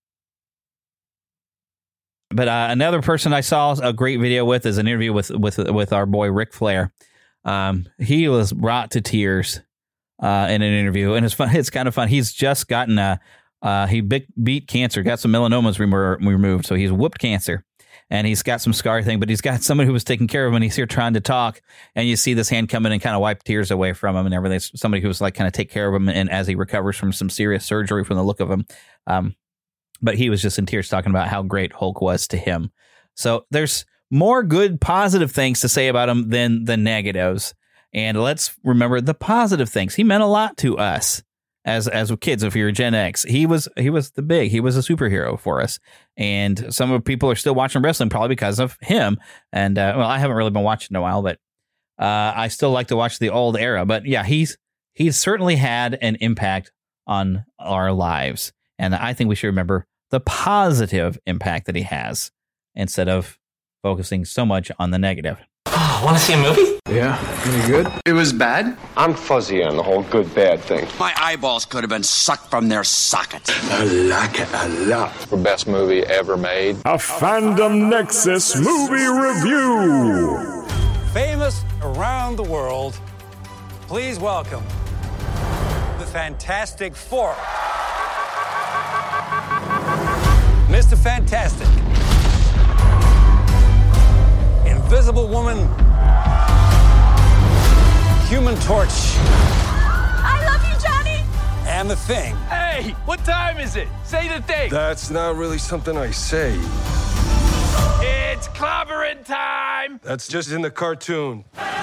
But another person I saw a great video with is an interview with our boy Ric Flair. He was brought to tears in an interview, and it's fun. It's kind of fun. He's just gotten he beat cancer, got some melanomas removed, so he's whooped cancer, and he's got some scar thing. But he's got somebody who was taking care of him, and he's here trying to talk, and you see this hand come in and kind of wipe tears away from him and everything. Somebody who was like kind of take care of him, and as he recovers from some serious surgery from the look of him. But he was just in tears talking about how great Hulk was to him. So there's more good, positive things to say about him than the negatives. And let's remember the positive things. He meant a lot to us as kids. If you're Gen X, he was a superhero for us. And some of people are still watching wrestling probably because of him. And I haven't really been watching in a while, but I still like to watch the old era. But yeah, he's certainly had an impact on our lives. And I think we should remember the positive impact that he has instead of focusing so much on the negative. Oh, want to see a movie? Yeah, any good? It was bad? I'm fuzzy on the whole good bad thing. My eyeballs could have been sucked from their sockets. I like it a lot. The best movie ever made. A Fandom Nexus movie review. Famous around the world, please welcome the Fantastic Four. Mr. Fantastic, Invisible Woman, Human Torch. I love you, Johnny. And the Thing. Hey, what time is it? Say the thing. That's not really something I say. It's clobbering time. That's just in the cartoon.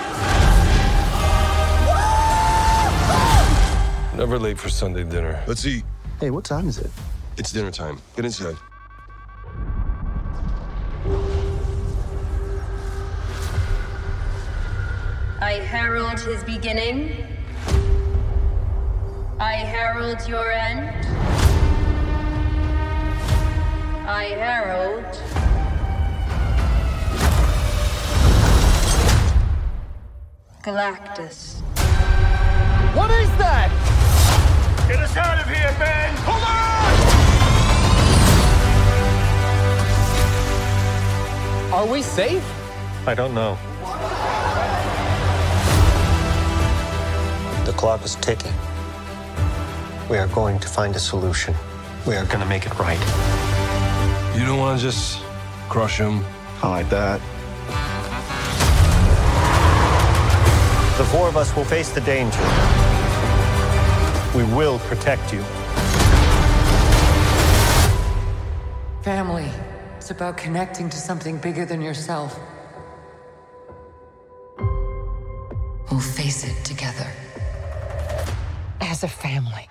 Never late for Sunday dinner. Let's eat. Hey, what time is it? It's dinner time. Get inside. I herald his beginning. I herald your end. I herald Galactus. What is that? Get us out of here, man! Hold on! Are we safe? I don't know. The clock is ticking. We are going to find a solution. We are going to make it right. You don't want to just crush him? I like that. The four of us will face the danger. We will protect you. Family. It's about connecting to something bigger than yourself. We'll face it together. As a family.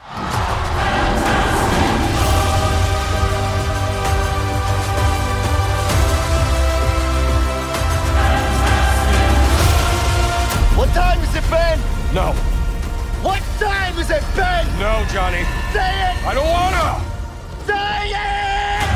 What time is it, Ben? No. What time is it, Ben? No, Johnny. Say it! I don't wanna! Say it!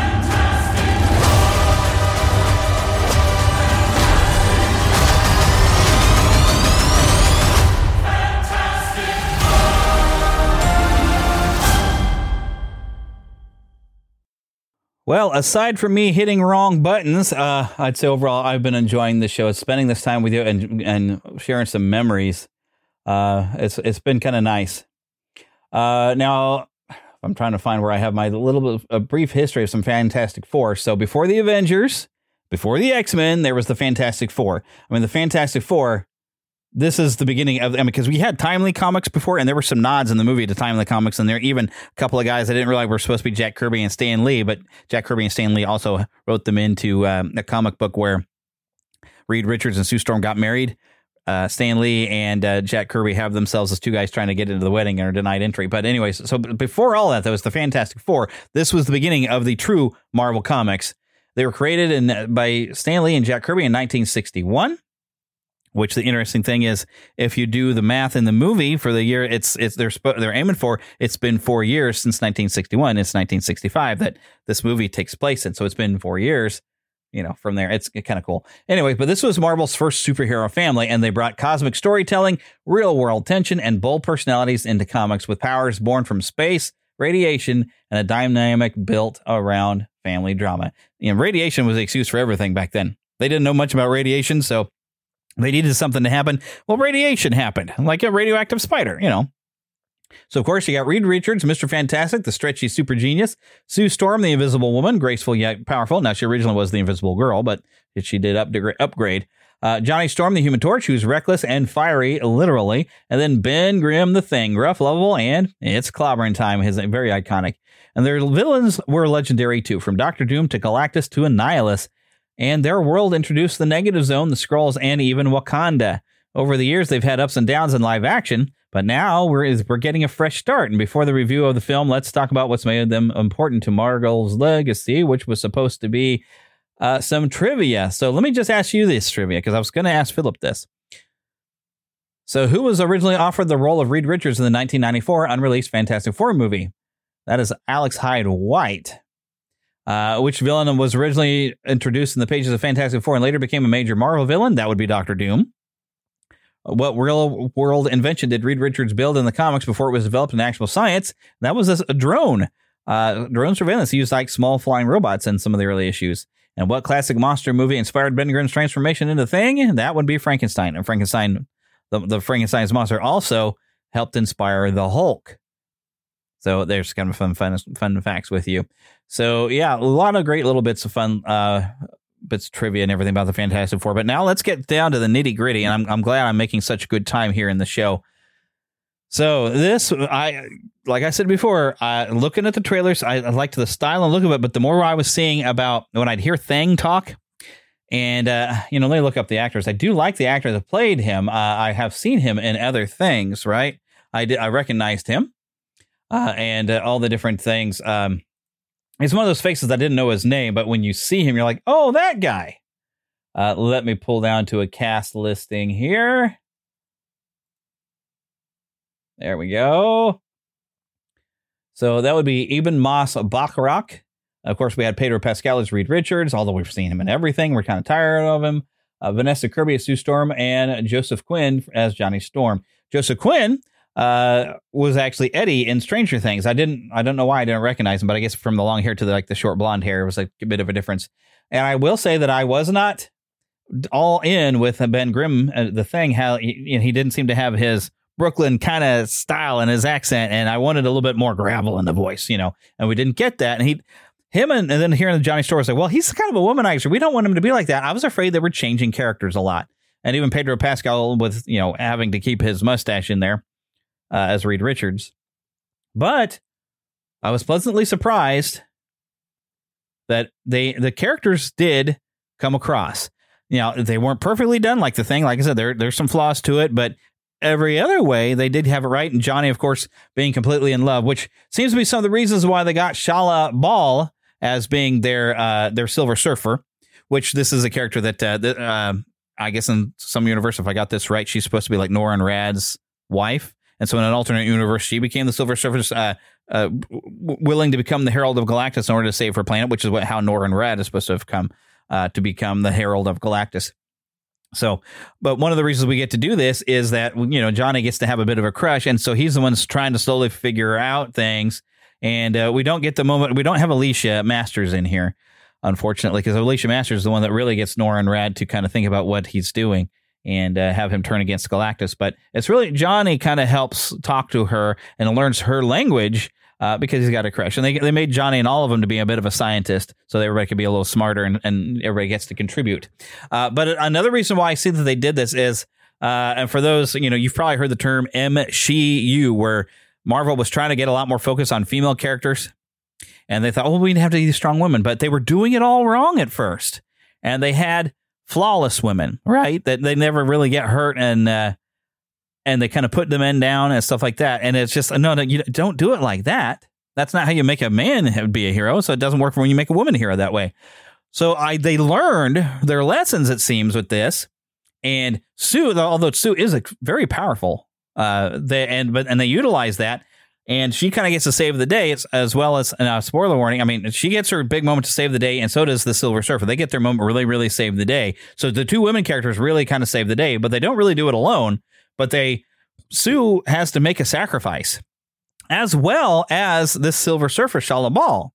Well, aside from me hitting wrong buttons, I'd say overall I've been enjoying the show. Spending this time with you and sharing some memories. It's been kind of nice. Now, I'm trying to find where I have my a brief history of some Fantastic Four. So before the Avengers, before the X-Men, there was the Fantastic Four. I mean, the Fantastic Four, this is the beginning of, because we had Timely Comics before, and there were some nods in the movie to Timely Comics, and there are even a couple of guys I didn't realize were supposed to be Jack Kirby and Stan Lee, but Jack Kirby and Stan Lee also wrote them into a comic book where Reed Richards and Sue Storm got married. Stan Lee and Jack Kirby have themselves as two guys trying to get into the wedding and are denied entry. But anyways, so before all that, was the Fantastic Four. This was the beginning of the true Marvel Comics. They were created by Stan Lee and Jack Kirby in 1961. Which the interesting thing is, if you do the math in the movie for the year, they're aiming for. It's been 4 years since 1961. It's 1965 that this movie takes place in. So it's been 4 years. From there, it's kind of cool. Anyway, but this was Marvel's first superhero family, and they brought cosmic storytelling, real-world tension, and bold personalities into comics with powers born from space, radiation, and a dynamic built around family drama. Radiation was the excuse for everything back then. They didn't know much about radiation, so they needed something to happen. Well, radiation happened, like a radioactive spider, So, of course, you got Reed Richards, Mr. Fantastic, the stretchy super genius, Sue Storm, the Invisible Woman, graceful yet powerful. Now, she originally was the Invisible Girl, but she did upgrade. Johnny Storm, the Human Torch, who's reckless and fiery, literally. And then Ben Grimm, the Thing, rough, lovable, and it's clobbering time. His very iconic. And their villains were legendary, too, from Dr. Doom to Galactus to Annihilus. And their world introduced the Negative Zone, the Skrulls, and even Wakanda. Over the years, they've had ups and downs in live action, but now we're getting a fresh start. And before the review of the film, let's talk about what's made them important to Marvel's legacy, which was supposed to be some trivia. So let me just ask you this trivia, because I was going to ask Philip this. So who was originally offered the role of Reed Richards in the 1994 unreleased Fantastic Four movie? That is Alex Hyde White. Which villain was originally introduced in the pages of Fantastic Four and later became a major Marvel villain? That would be Dr. Doom. What real world invention did Reed Richards build in the comics before it was developed in actual science? That was a drone. Drone surveillance. He used like small flying robots in some of the early issues. And what classic monster movie inspired Ben Grimm's transformation into Thing? That would be Frankenstein. And Frankenstein, the Frankenstein's monster, also helped inspire the Hulk. So there's kind of fun facts with you. So yeah, a lot of great little bits of fun bits of trivia and everything about the Fantastic Four. But now let's get down to the nitty gritty, and I'm glad I'm making such good time here in the show. So this, like I said before, looking at the trailers, I liked the style and look of it, but the more I was seeing about when I'd hear Thing talk, and let me look up the actors. I do like the actor that played him. I have seen him in other things, right? I recognized him. And all the different things. It's one of those faces I didn't know his name, but when you see him, you're like, oh, that guy. Let me pull down to a cast listing here. There we go. So that would be Eben Moss Bacharach. Of course, we had Pedro Pascal as Reed Richards, although we've seen him in everything. We're kind of tired of him. Vanessa Kirby as Sue Storm, and Joseph Quinn as Johnny Storm. Joseph Quinn was actually Eddie in Stranger Things. I don't know why I didn't recognize him, but I guess from the long hair to the short blonde hair, it was like a bit of a difference. And I will say that I was not all in with Ben Grimm, the Thing, how he didn't seem to have his Brooklyn kind of style and his accent, and I wanted a little bit more gravel in the voice, and we didn't get that. And and then hearing the Johnny Storm was like, well, he's kind of a womanizer. We don't want him to be like that. I was afraid they were changing characters a lot. And even Pedro Pascal with, having to keep his mustache in there as Reed Richards. But I was pleasantly surprised that the characters did come across. They weren't perfectly done like the Thing. Like I said, there's some flaws to it, but every other way, they did have it right. And Johnny, of course, being completely in love, which seems to be some of the reasons why they got Shala Ball as being their Silver Surfer, which this is a character that I guess in some universe, if I got this right, she's supposed to be like Norrin Radd's wife. And so in an alternate universe, she became the Silver Surfer, willing to become the Herald of Galactus in order to save her planet, which is how Norrin Radd is supposed to have come to become the Herald of Galactus. So, but one of the reasons we get to do this is that, Johnny gets to have a bit of a crush. And so he's the one that's trying to slowly figure out things. And we don't get the moment. We don't have Alicia Masters in here, unfortunately, because Alicia Masters is the one that really gets Norrin Radd to kind of think about what he's doing and have him turn against Galactus. But it's really Johnny kind of helps talk to her and learns her language because he's got a crush. And they made Johnny and all of them to be a bit of a scientist so that everybody could be a little smarter and everybody gets to contribute. But another reason why I see that they did this is And for those, you've probably heard the term MCU, where Marvel was trying to get a lot more focus on female characters. And they thought, we have to be strong women. But they were doing it all wrong at first. And they had flawless women, right? That they never really get hurt, and they kind of put the men down and stuff like that. And it's just, no, you don't do it like that. That's not how you make a man be a hero. So it doesn't work when you make a woman a hero that way. So they learned their lessons, it seems, with this. And Sue, although Sue is very powerful, they utilize that. And she kind of gets to save the day, as well as, spoiler warning, I mean, she gets her big moment to save the day, and so does the Silver Surfer. They get their moment really, really save the day. So the two women characters really kind of save the day, but they don't really do it alone. But Sue has to make a sacrifice, as well as this Silver Surfer, Shala Bal.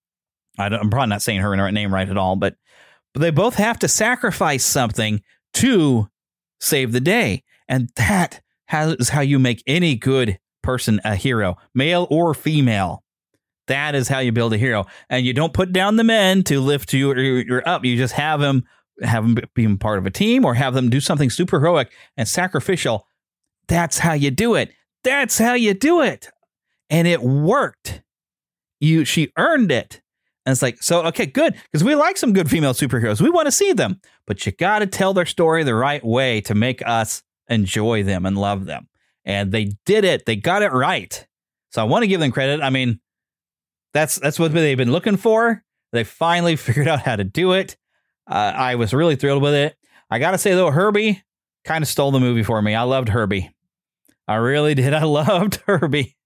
I'm probably not saying her name right at all, but they both have to sacrifice something to save the day. And that is how you make any good person a hero, male or female. That is how you build a hero. And you don't put down the men to lift you up. You just have them be part of a team, or have them do something super heroic and sacrificial. That's how you do it. That's how you do it. And it worked. She earned it. And it's like, so, okay, good. Because we like some good female superheroes. We want to see them. But you got to tell their story the right way to make us enjoy them and love them. And they did it. They got it right. So I want to give them credit. I mean, that's what they've been looking for. They finally figured out how to do it. I was really thrilled with it. I got to say, though, Herbie kind of stole the movie for me. I loved Herbie. I really did. I loved Herbie.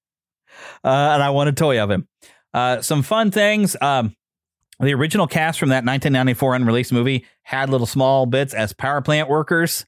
And I want a toy of him. Some fun things. The original cast from that 1994 unreleased movie had little small bits as power plant workers.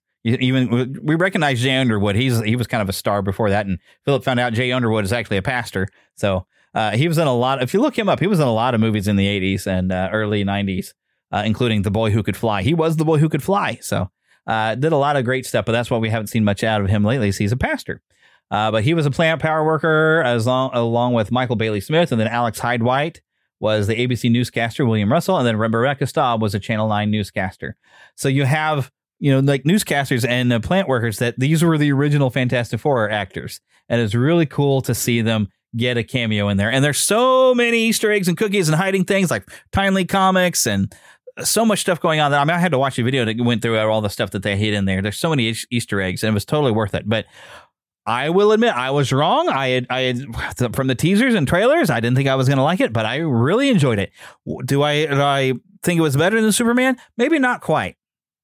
We recognize Jay Underwood. He was kind of a star before that, and Philip found out Jay Underwood is actually a pastor. So he was in a lot. If you look him up, he was in a lot of movies in the 80s and early 90s, including The Boy Who Could Fly. He was The Boy Who Could Fly. So did a lot of great stuff, but that's why we haven't seen much out of him lately. He's a pastor. But he was a plant power worker along with Michael Bailey Smith, and then Alex Hyde White was the ABC newscaster, William Russell, and then Rebecca Staub was a Channel 9 newscaster. So you have, like newscasters and plant workers, that these were the original Fantastic Four actors. And it's really cool to see them get a cameo in there. And there's so many Easter eggs and cookies and hiding things like Timely Comics and so much stuff going on there. I mean, I had to watch a video that went through all the stuff that they hid in there. There's so many Easter eggs, and it was totally worth it. But I will admit I was wrong. I had from the teasers and trailers, I didn't think I was going to like it, but I really enjoyed it. Do I think it was better than Superman? Maybe not quite.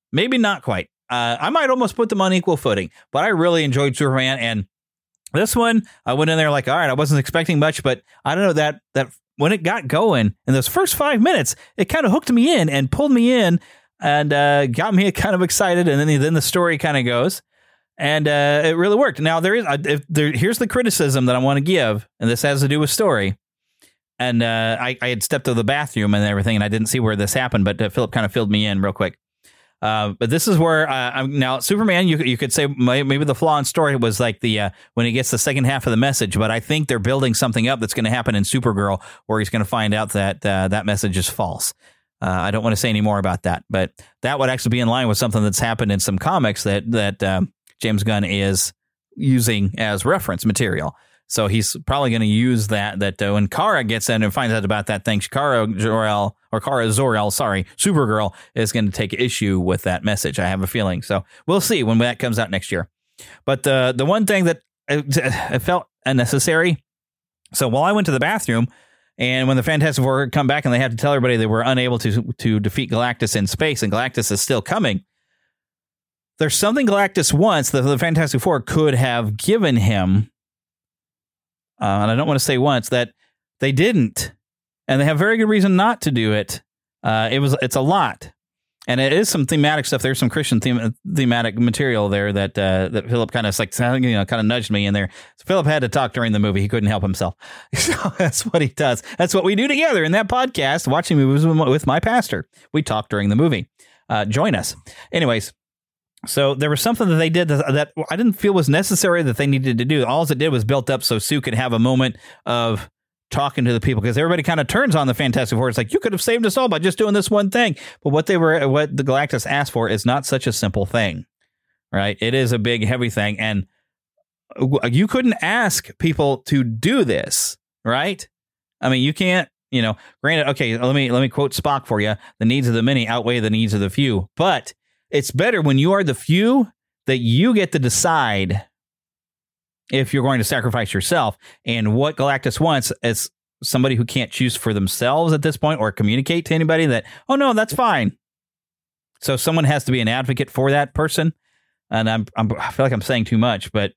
I might almost put them on equal footing, but I really enjoyed Superman. And this one, I went in there like, all right, I wasn't expecting much, but I don't know that when it got going in those first 5 minutes, it kind of hooked me in and pulled me in and got me kind of excited. And then the story kind of goes. And it really worked. Now, here's the criticism that I want to give, and this has to do with story. And I had stepped to the bathroom and everything, and I didn't see where this happened, but Philip kind of filled me in real quick. But this is where now Superman, you could say maybe the flaw in story was like when he gets the second half of the message, but I think they're building something up that's going to happen in Supergirl where he's going to find out that that message is false. I don't want to say any more about that, but that would actually be in line with something that's happened in some comics that James Gunn is using as reference material. So he's probably going to use that when Kara gets in and finds out about that thing, Kara Zor-El, Supergirl is going to take issue with that message. I have a feeling. So we'll see when that comes out next year. But the one thing that it felt unnecessary. So while I went to the bathroom, and when the Fantastic Four come back and they have to tell everybody they were unable to defeat Galactus in space, and Galactus is still coming, there's something Galactus wants that the Fantastic Four could have given him. And I don't want to say once that they didn't, and they have very good reason not to do it. It's a lot, and it is some thematic stuff. There's some Christian thematic material there that Philip kind of nudged me in there. So Philip had to talk during the movie; he couldn't help himself. So that's what he does. That's what we do together in that podcast, watching movies with my pastor. We talk during the movie. Join us, anyways. So there was something that they did that I didn't feel was necessary that they needed to do. All it did was built up so Sue could have a moment of talking to the people, because everybody kind of turns on the Fantastic Four. It's like, you could have saved us all by just doing this one thing. But what the Galactus asked for is not such a simple thing. right? It is a big, heavy thing. And you couldn't ask people to do this, right? I mean, you can't, granted, okay, let me quote Spock for you. The needs of the many outweigh the needs of the few. But it's better when you are the few that you get to decide if you're going to sacrifice yourself. And what Galactus wants is somebody who can't choose for themselves at this point or communicate to anybody that, oh, no, that's fine. So someone has to be an advocate for that person. And I feel like I'm saying too much, but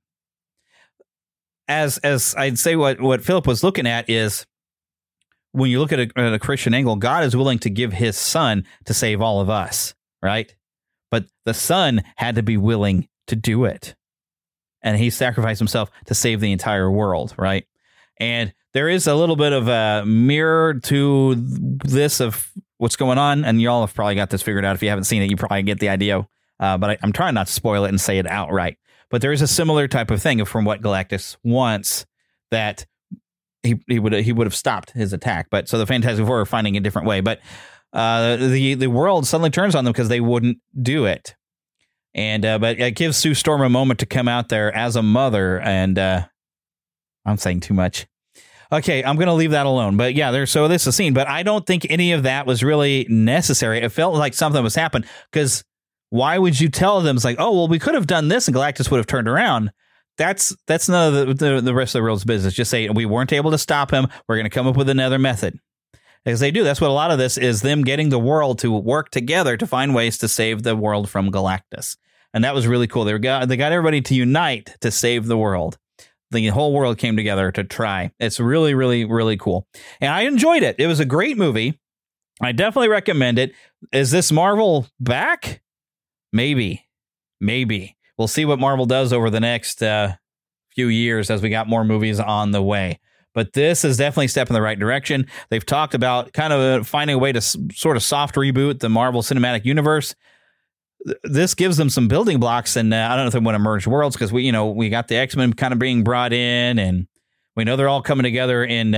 as I'd say what Philip was looking at is when you look at a Christian angle, God is willing to give his son to save all of us, right? But the son had to be willing to do it. And he sacrificed himself to save the entire world, right? And there is a little bit of a mirror to this of what's going on. And y'all have probably got this figured out. If you haven't seen it, you probably get the idea. But I'm trying not to spoil it and say it outright. But there is a similar type of thing from what Galactus wants that he would have stopped his attack. But so the Fantastic Four are finding a different way. But the world suddenly turns on them because they wouldn't do it. And but it gives Sue Storm a moment to come out there as a mother. And I'm saying too much. Okay, I'm going to leave that alone. But yeah, this is a scene. But I don't think any of that was really necessary. It felt like something was happening because why would you tell them? It's like, oh, well, we could have done this and Galactus would have turned around. That's none of the rest of the world's business. Just say we weren't able to stop him. We're going to come up with another method. As they do. That's what a lot of this is, them getting the world to work together to find ways to save the world from Galactus. And that was really cool. They got everybody to unite to save the world. The whole world came together to try. It's really, really, really cool. And I enjoyed it. It was a great movie. I definitely recommend it. Is this Marvel back? Maybe. We'll see what Marvel does over the next few years as we got more movies on the way. But this is definitely a step in the right direction. They've talked about kind of finding a way to sort of soft reboot the Marvel Cinematic Universe. This gives them some building blocks, and I don't know if they want to merge worlds because we got the X-Men kind of being brought in, and we know they're all coming together in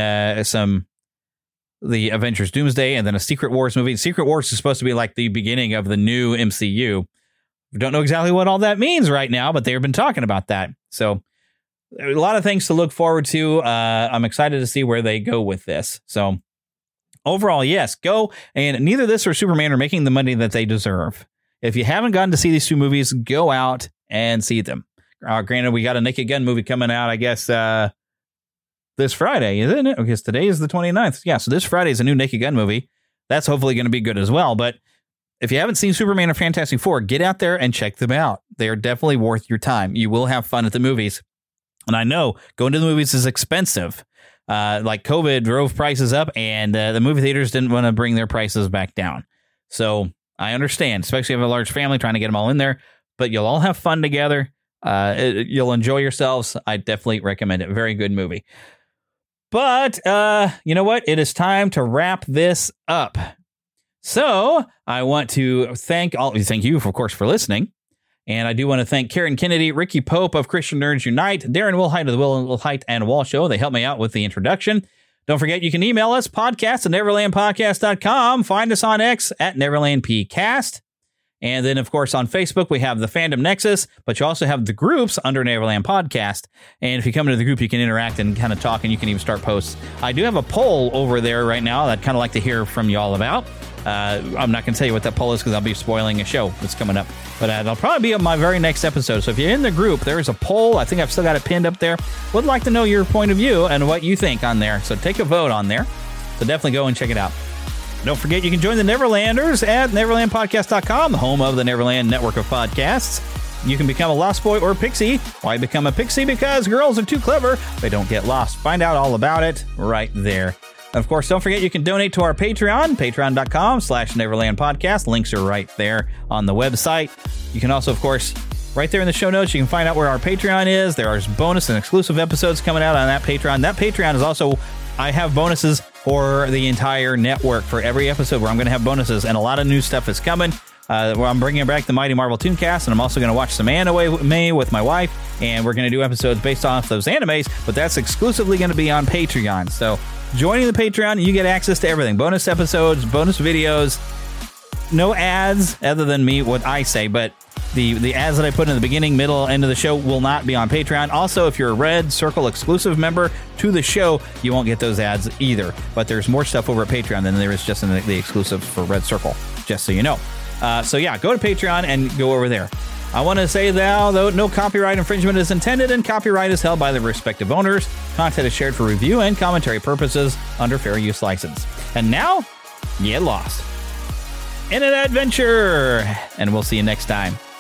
the Avengers Doomsday, and then a Secret Wars movie. Secret Wars is supposed to be like the beginning of the new MCU. We don't know exactly what all that means right now, but they've been talking about that. So a lot of things to look forward to. I'm excited to see where they go with this. So overall, yes, go. And neither this or Superman are making the money that they deserve. If you haven't gotten to see these two movies, go out and see them. Granted, we got a Naked Gun movie coming out, I guess, this Friday, isn't it? Because today is the 29th. Yeah, so this Friday is a new Naked Gun movie. That's hopefully going to be good as well. But if you haven't seen Superman or Fantastic Four, get out there and check them out. They are definitely worth your time. You will have fun at the movies. And I know going to the movies is expensive. Like COVID drove prices up, and the movie theaters didn't want to bring their prices back down. So I understand, especially if you have a large family trying to get them all in there. But you'll all have fun together. You'll enjoy yourselves. I definitely recommend it. Very good movie. But you know what? It is time to wrap this up. So I want to thank you, of course, for listening. And I do want to thank Karen Kennedy, Ricky Pope of Christian Nerds Unite, Darren Wilhite of the Wilhite and Wall Show. They helped me out with the introduction. Don't forget, you can email us, podcast@neverlandpodcast.com. Find us on X at NeverlandPcast. And then, of course, on Facebook, we have the Fandom Nexus, but you also have the groups under Neverland Podcast. And if you come into the group, you can interact and kind of talk, and you can even start posts. I do have a poll over there right now that I'd kind of like to hear from you all about. I'm not going to tell you what that poll is because I'll be spoiling a show that's coming up. But it'll probably be on my very next episode. So if you're in the group, there is a poll. I think I've still got it pinned up there. Would like to know your point of view and what you think on there. So take a vote on there. So definitely go and check it out. Don't forget, you can join the Neverlanders at NeverlandPodcast.com, the home of the Neverland network of podcasts. You can become a Lost Boy or Pixie. Why become a Pixie? Because girls are too clever. They don't get lost. Find out all about it right there. Of course, don't forget you can donate to our Patreon, patreon.com/NeverlandPodcast. Links are right there on the website. You can also, of course, right there in the show notes, you can find out where our Patreon is. There are bonus and exclusive episodes coming out on that Patreon. That Patreon is also, I have bonuses for the entire network for every episode where I'm going to have bonuses, and a lot of new stuff is coming. Where I'm bringing back the Mighty Marvel Tooncast, and I'm also going to watch some anime with my wife, and we're going to do episodes based off those animes, but that's exclusively going to be on Patreon. So joining the Patreon, you get access to everything. Bonus episodes, bonus videos, no ads other than me, what I say, but The ads that I put in the beginning, middle, end of the show will not be on Patreon. Also, if you're a Red Circle exclusive member to the show, you won't get those ads either. But there's more stuff over at Patreon than there is just in the exclusive for Red Circle, just so you know. So yeah, go to Patreon and go over there. I want to say now, though, no copyright infringement is intended, and copyright is held by the respective owners. Content is shared for review and commentary purposes under fair use license. And now, get lost in an adventure, and we'll see you next time.